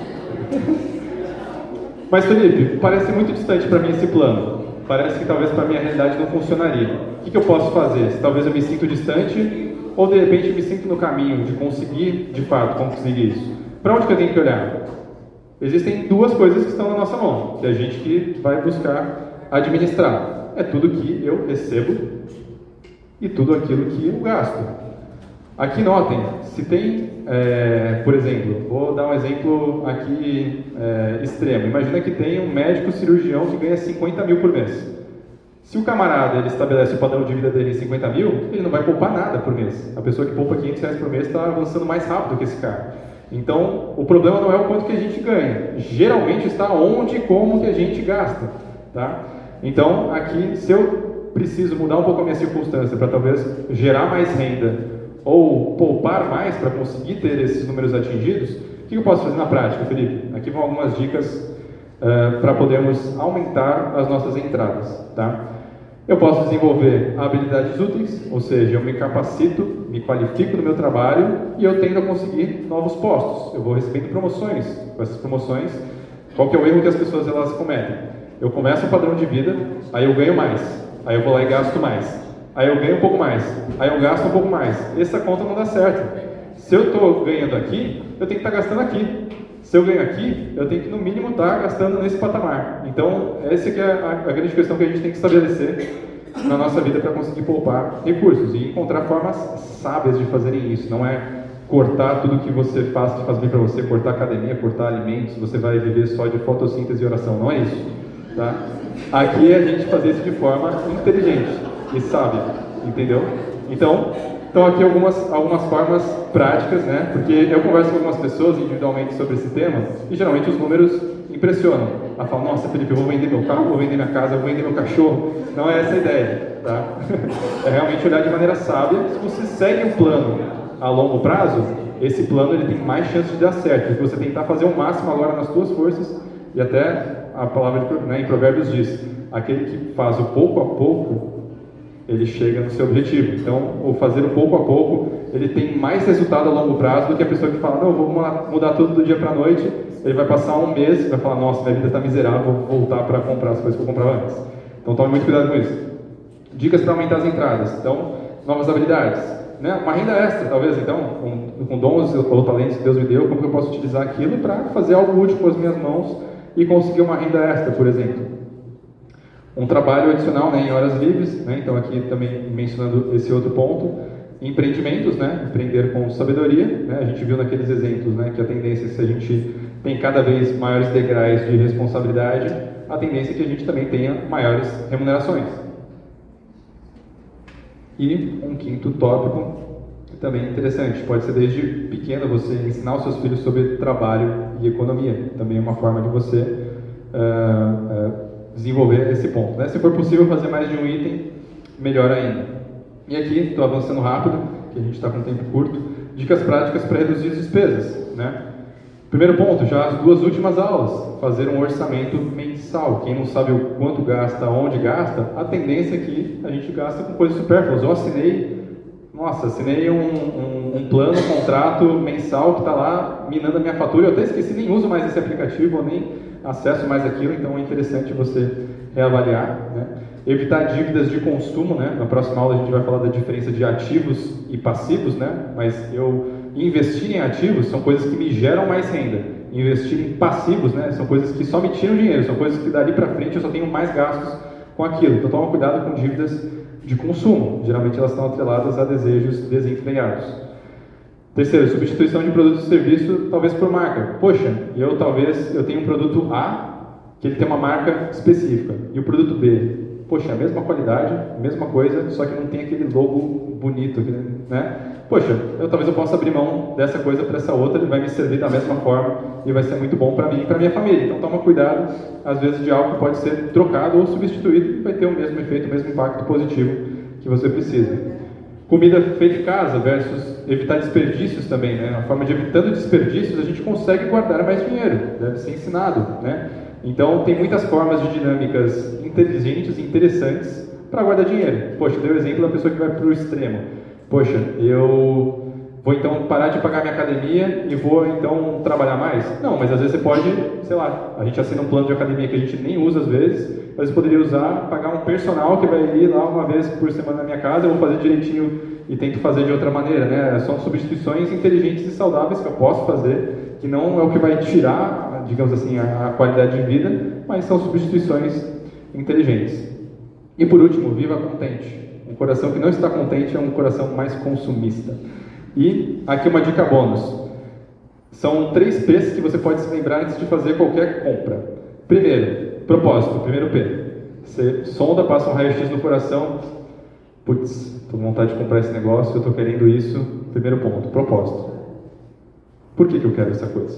Mas Felipe, parece muito distante para mim esse plano. Parece que talvez para a minha realidade não funcionaria. O que eu posso fazer? Se talvez eu me sinto distante ou de repente me sinto no caminho de conseguir, de fato, conseguir isso. Para onde que eu tenho que olhar? Existem duas coisas que estão na nossa mão, que a gente que vai buscar administrar. É tudo que eu recebo e tudo aquilo que eu gasto. Aqui notem, se tem, por exemplo, vou dar um exemplo aqui extremo. Imagina que tem um médico cirurgião que ganha 50 mil por mês. Se o camarada ele estabelece o padrão de vida dele em 50 mil, ele não vai poupar nada por mês. A pessoa que poupa 500 reais por mês está avançando mais rápido que esse cara. Então, o problema não é o quanto que a gente ganha, geralmente está onde e como que a gente gasta, tá? Então, aqui, se eu preciso mudar um pouco a minha circunstância para talvez gerar mais renda ou poupar mais para conseguir ter esses números atingidos, o que eu posso fazer na prática, Felipe? Aqui vão algumas dicas para podermos aumentar as nossas entradas, tá? Eu posso desenvolver habilidades úteis, ou seja, eu me capacito, me qualifico no meu trabalho e eu tendo a conseguir novos postos. Eu vou recebendo promoções. Com essas promoções, qual que é o erro que as pessoas elas cometem? Eu começo um padrão de vida, aí eu ganho mais, aí eu vou lá e gasto mais, aí eu ganho um pouco mais, aí eu gasto um pouco mais. Essa conta não dá certo. Se eu estou ganhando aqui, eu tenho que estar gastando aqui. Se eu ganho aqui, eu tenho que no mínimo estar gastando nesse patamar. Então, essa que é a grande questão que a gente tem que estabelecer na nossa vida para conseguir poupar recursos e encontrar formas sábias de fazerem isso. Não é cortar tudo que você faz, que faz bem para você, cortar academia, cortar alimentos, você vai viver só de fotossíntese e oração. Não é isso. tá? Aqui é a gente fazer isso de forma inteligente e sábia, entendeu? Então aqui algumas formas práticas, né? Porque eu converso com algumas pessoas individualmente sobre esse tema e geralmente os números impressionam. Ela fala, nossa, Felipe, eu vou vender meu carro, vou vender minha casa, vou vender meu cachorro. Não é essa a ideia, tá? É realmente olhar de maneira sábia. Se você segue um plano a longo prazo, esse plano ele tem mais chance de dar certo, porque você tentar fazer o máximo agora nas suas forças, e até a palavra em Provérbios diz, aquele que faz o pouco a pouco, ele chega no seu objetivo. Então, o fazer o pouco a pouco, ele tem mais resultado a longo prazo do que a pessoa que fala, não, vou mudar tudo do dia para a noite, ele vai passar um mês, vai falar, nossa, minha vida está miserável, vou voltar para comprar as coisas que eu comprava antes. Então, tome muito cuidado com isso. Dicas para aumentar as entradas. Então, novas habilidades. Né? Uma renda extra, talvez, então, com dons ou talentos que Deus me deu, como que eu posso utilizar aquilo para fazer algo útil com as minhas mãos e conseguir uma renda extra, por exemplo. Um trabalho adicional, né, em horas livres, né? Então aqui também mencionando esse outro ponto, empreendimentos, né, empreender com sabedoria, né? A gente viu naqueles exemplos, né, que a tendência, se a gente tem cada vez maiores degraus de responsabilidade, a tendência é que a gente também tenha maiores remunerações. E um quinto tópico, também interessante, pode ser desde pequeno você ensinar os seus filhos sobre trabalho e economia, também é uma forma de você desenvolver esse ponto, né? Se for possível fazer mais de um item, melhor ainda. E aqui, estou avançando rápido, que a gente está com tempo curto, dicas práticas para reduzir as despesas, né? Primeiro ponto, já as duas últimas aulas, fazer um orçamento mensal. Quem não sabe o quanto gasta, onde gasta, a tendência é que a gente gasta com coisas supérfluas. Eu assinei um plano, um contrato mensal que está lá minando a minha fatura. Eu até esqueci, nem uso mais esse aplicativo, eu nem acesso mais aquilo, então é interessante você reavaliar, né? Evitar dívidas de consumo, né? Na próxima aula a gente vai falar da diferença de ativos e passivos, né? Mas investir em ativos são coisas que me geram mais renda. Investir em passivos, né? São coisas que só me tiram dinheiro, são coisas que dali para frente eu só tenho mais gastos com aquilo. Então toma cuidado com dívidas de consumo. Geralmente elas estão atreladas a desejos desenfreados. Terceiro, substituição de produto e serviço, talvez por marca. Poxa, eu tenho um produto A, que ele tem uma marca específica, e o produto B, poxa, a mesma qualidade, mesma coisa, só que não tem aquele logo bonito, né? Poxa, talvez eu possa abrir mão dessa coisa para essa outra, ele vai me servir da mesma forma e vai ser muito bom para mim e para minha família. Então toma cuidado, às vezes, de algo que pode ser trocado ou substituído e vai ter o mesmo efeito, o mesmo impacto positivo que você precisa. Comida feita em casa versus evitar desperdícios também, né? A forma de evitando desperdícios, a gente consegue guardar mais dinheiro, deve ser ensinado, né? Então, tem muitas formas de dinâmicas inteligentes e interessantes para guardar dinheiro. Poxa, dei o exemplo da pessoa que vai para o extremo. Poxa, eu vou então parar de pagar minha academia e vou então trabalhar mais? Não, mas às vezes você pode, sei lá, a gente assina um plano de academia que a gente nem usa às vezes, mas você poderia usar, pagar um personal que vai ir lá uma vez por semana na minha casa, eu vou fazer direitinho e tento fazer de outra maneira, né? São substituições inteligentes e saudáveis que eu posso fazer, que não é o que vai tirar, digamos assim, a qualidade de vida, mas são substituições inteligentes. E por último, viva contente. Um coração que não está contente é um coração mais consumista. E aqui uma dica bônus. São 3 P's que você pode se lembrar antes de fazer qualquer compra. Primeiro, propósito, primeiro P. Você sonda, passa um raio-x no coração. Putz, estou com vontade de comprar esse negócio, eu estou querendo isso. Primeiro ponto, propósito. Por que eu quero essa coisa?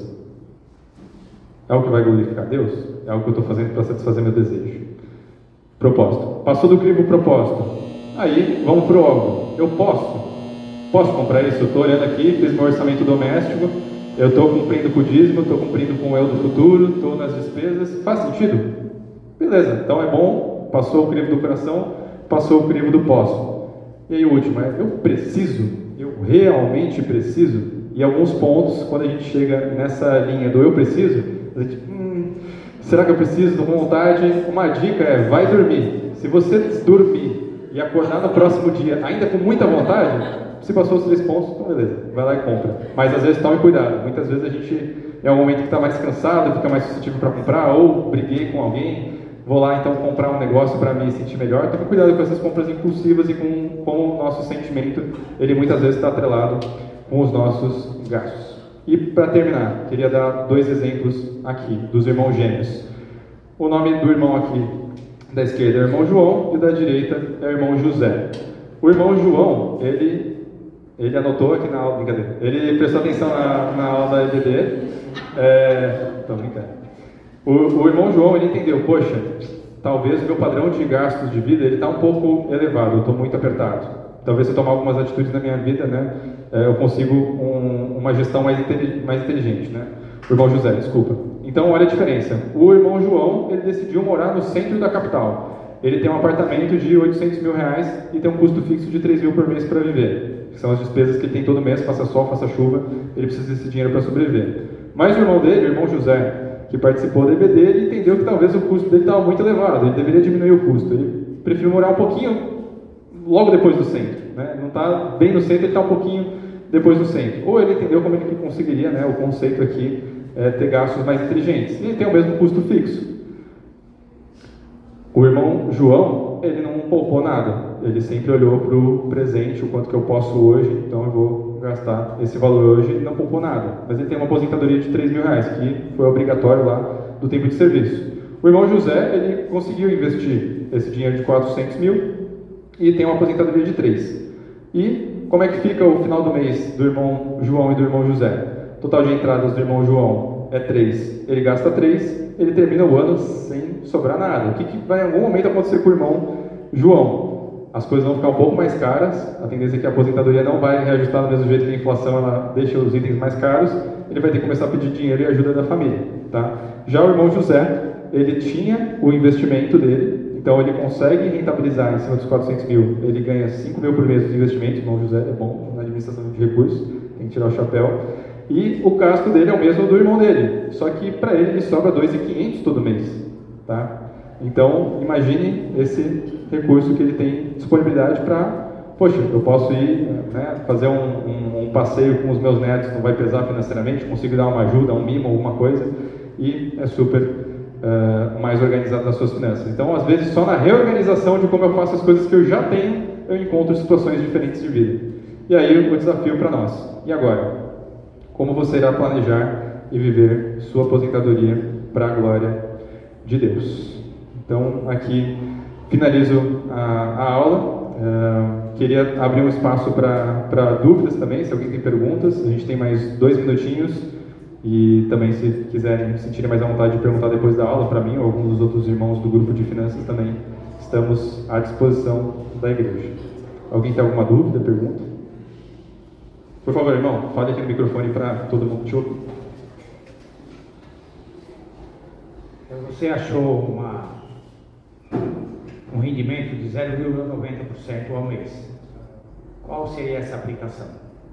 É algo que vai glorificar Deus? É algo que eu estou fazendo para satisfazer meu desejo? Propósito. Passou do crivo propósito. Aí, vamos para o algo. Eu posso comprar isso? Eu estou olhando aqui, fiz meu orçamento doméstico, eu estou cumprindo com o dízimo, estou cumprindo com o eu do futuro, estou nas despesas. Faz sentido? Beleza, então é bom, passou o crivo do coração, passou o crivo do posso. E aí o último é, eu realmente preciso? E alguns pontos, quando a gente chega nessa linha do eu preciso, a gente, será que eu preciso? Estou com vontade. Uma dica é, vai dormir. Se você dormir e acordar no próximo dia ainda com muita vontade, se passou os 3 pontos, então beleza, vai lá e compra. Mas às vezes tome cuidado, muitas vezes a gente é um momento que está mais cansado, fica mais suscetível para comprar, ou briguei com alguém, vou lá então comprar um negócio para me sentir melhor. Tome cuidado com essas compras impulsivas e com o nosso sentimento, ele muitas vezes está atrelado com os nossos gastos. E para terminar, queria dar 2 exemplos aqui, dos irmãos gêmeos. O nome do irmão aqui da esquerda é o irmão João e da direita é o irmão José. O irmão João, ele anotou aqui na aula, brincadeira, ele prestou atenção na aula da EBD. Tô brincando. O irmão João, ele entendeu, poxa, talvez o meu padrão de gastos de vida, ele está um pouco elevado, eu estou muito apertado. Talvez se eu tomar algumas atitudes na minha vida, né, eu consigo uma gestão mais inteligente, né? O irmão José, desculpa. Então, olha a diferença. O irmão João, ele decidiu morar no centro da capital. Ele tem um apartamento de R$800 mil e tem um custo fixo de 3 mil por mês para viver. Que são as despesas que ele tem todo mês, faça sol, faça chuva, ele precisa desse dinheiro para sobreviver. Mas o irmão dele, o irmão José, que participou da EBD, ele entendeu que talvez o custo dele estava muito elevado, ele deveria diminuir o custo. Ele preferiu morar um pouquinho logo depois do centro, né? Não está bem no centro, ele está um pouquinho depois do centro. Ou ele entendeu como ele conseguiria, né, o conceito aqui, ter gastos mais inteligentes. E ele tem o mesmo custo fixo. O irmão João, ele não poupou nada. Ele sempre olhou para o presente, o quanto que eu posso hoje, então eu vou gastar esse valor hoje. Ele não poupou nada. Mas ele tem uma aposentadoria de R$3 mil, que foi obrigatório lá do tempo de serviço. O irmão José, ele conseguiu investir esse dinheiro de 400 mil e tem uma aposentadoria de 3. E como é que fica o final do mês do irmão João e do irmão José? Total de entradas do irmão João é 3. Ele gasta 3, ele termina o ano sem sobrar nada. O que vai em algum momento acontecer com o irmão João? As coisas vão ficar um pouco mais caras, a tendência é que a aposentadoria não vai reajustar do mesmo jeito que a inflação ela deixa os itens mais caros, ele vai ter que começar a pedir dinheiro e ajuda da família. Tá? Já o irmão José, ele tinha o investimento dele, então ele consegue rentabilizar em cima dos 400 mil, ele ganha 5 mil por mês dos investimentos. O irmão José é bom na administração de recursos, tem que tirar o chapéu. E o gasto dele é o mesmo do irmão dele, só que para ele sobra 2.500 todo mês. Tá? Então, imagine esse recurso que ele tem disponibilidade para, poxa, eu posso ir, né, fazer um passeio com os meus netos, não vai pesar financeiramente, consigo dar uma ajuda, um mimo, alguma coisa, e é super mais organizado nas suas finanças. Então, às vezes, só na reorganização de como eu faço as coisas que eu já tenho, eu encontro situações diferentes de vida. E aí, o desafio para nós. E agora? Como você irá planejar e viver sua aposentadoria para a glória de Deus? Então, aqui finalizo a aula. Queria abrir um espaço para dúvidas também, se alguém tem perguntas. A gente tem mais 2 minutinhos. E também, se quiserem sentirem mais à vontade de perguntar depois da aula para mim ou algum dos outros irmãos do grupo de finanças, também estamos à disposição da igreja. Alguém tem alguma dúvida, pergunta? Por favor, irmão, fale aqui no microfone para todo mundo te ouvir. Você achou um rendimento de 0,90% ao mês. Qual seria essa aplicação?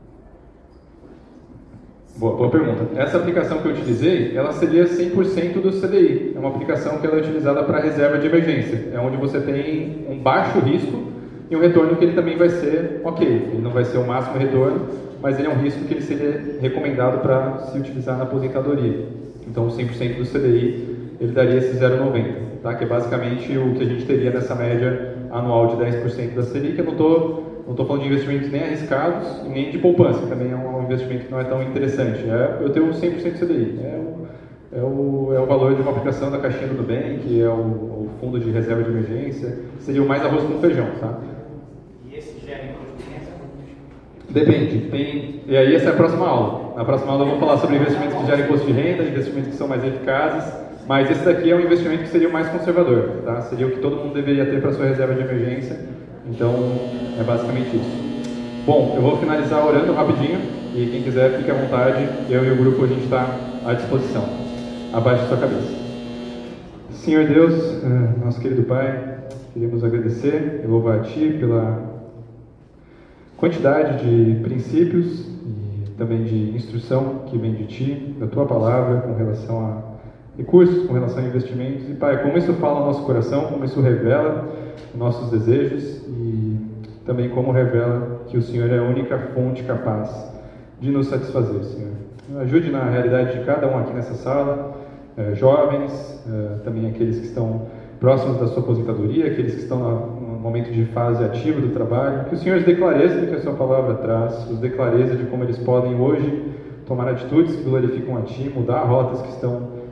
Boa pergunta. Essa aplicação que eu utilizei, ela seria 100% do CDI. É uma aplicação que ela é utilizada para reserva de emergência. É onde você tem um baixo risco e um retorno que ele também vai ser ok. Ele não vai ser o máximo retorno, mas ele é um risco que ele seria recomendado para se utilizar na aposentadoria. Então, 100% do CDI, ele daria esse 0,90, tá? Que é basicamente o que a gente teria nessa média anual de 10% da Selic. Eu não estou falando de investimentos nem arriscados e nem de poupança, que também é um investimento que não é tão interessante. Eu tenho 100% CDI. É o valor de uma aplicação da caixinha do Nubank, que é o fundo de reserva de emergência. Seria o mais arroz com feijão, tá? E esse gera imposto de renda? Depende. E aí essa é a próxima aula. Na próxima aula eu vou falar sobre investimentos que geram imposto de renda, investimentos que são mais eficazes, mas esse daqui é um investimento que seria o mais conservador, tá? Seria o que todo mundo deveria ter para sua reserva de emergência. Então, é basicamente isso. Bom, eu vou finalizar orando rapidinho e quem quiser, fique à vontade. Eu e o grupo, a gente está à disposição. Abaixe sua cabeça. Senhor Deus, nosso querido Pai, queremos agradecer e louvar a Ti pela quantidade de princípios e também de instrução que vem de Ti, da Tua palavra, com relação a recursos, com relação a investimentos. E, Pai, como isso fala no nosso coração, como isso revela nossos desejos e também como revela que o Senhor é a única fonte capaz de nos satisfazer, Senhor. Ajude na realidade de cada um aqui nessa sala, jovens, também aqueles que estão próximos da sua aposentadoria, aqueles que estão no momento de fase ativa do trabalho, que o Senhor os dê clareza do que a sua palavra traz, os dê clareza de como eles podem hoje tomar atitudes que glorificam a Ti, mudar rotas que estão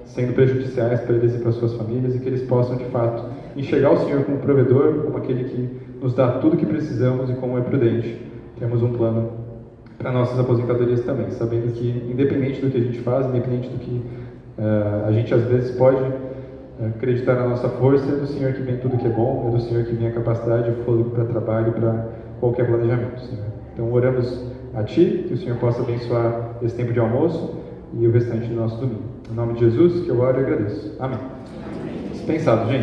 sendo prejudiciais para eles e para suas famílias, e que eles possam, de fato, enxergar o Senhor como provedor, como aquele que nos dá tudo o que precisamos e como é prudente. Temos um plano para nossas aposentadorias também, sabendo que, independente do que a gente faz, independente do que a gente às vezes pode acreditar na nossa força, é do Senhor que vem tudo que é bom, é do Senhor que vem a capacidade, o fôlego para trabalho, para qualquer planejamento, Senhor. Então oramos a Ti, que o Senhor possa abençoar esse tempo de almoço e o restante do nosso domingo. Em nome de Jesus, que eu oro e agradeço. Amém. Dispensado, gente.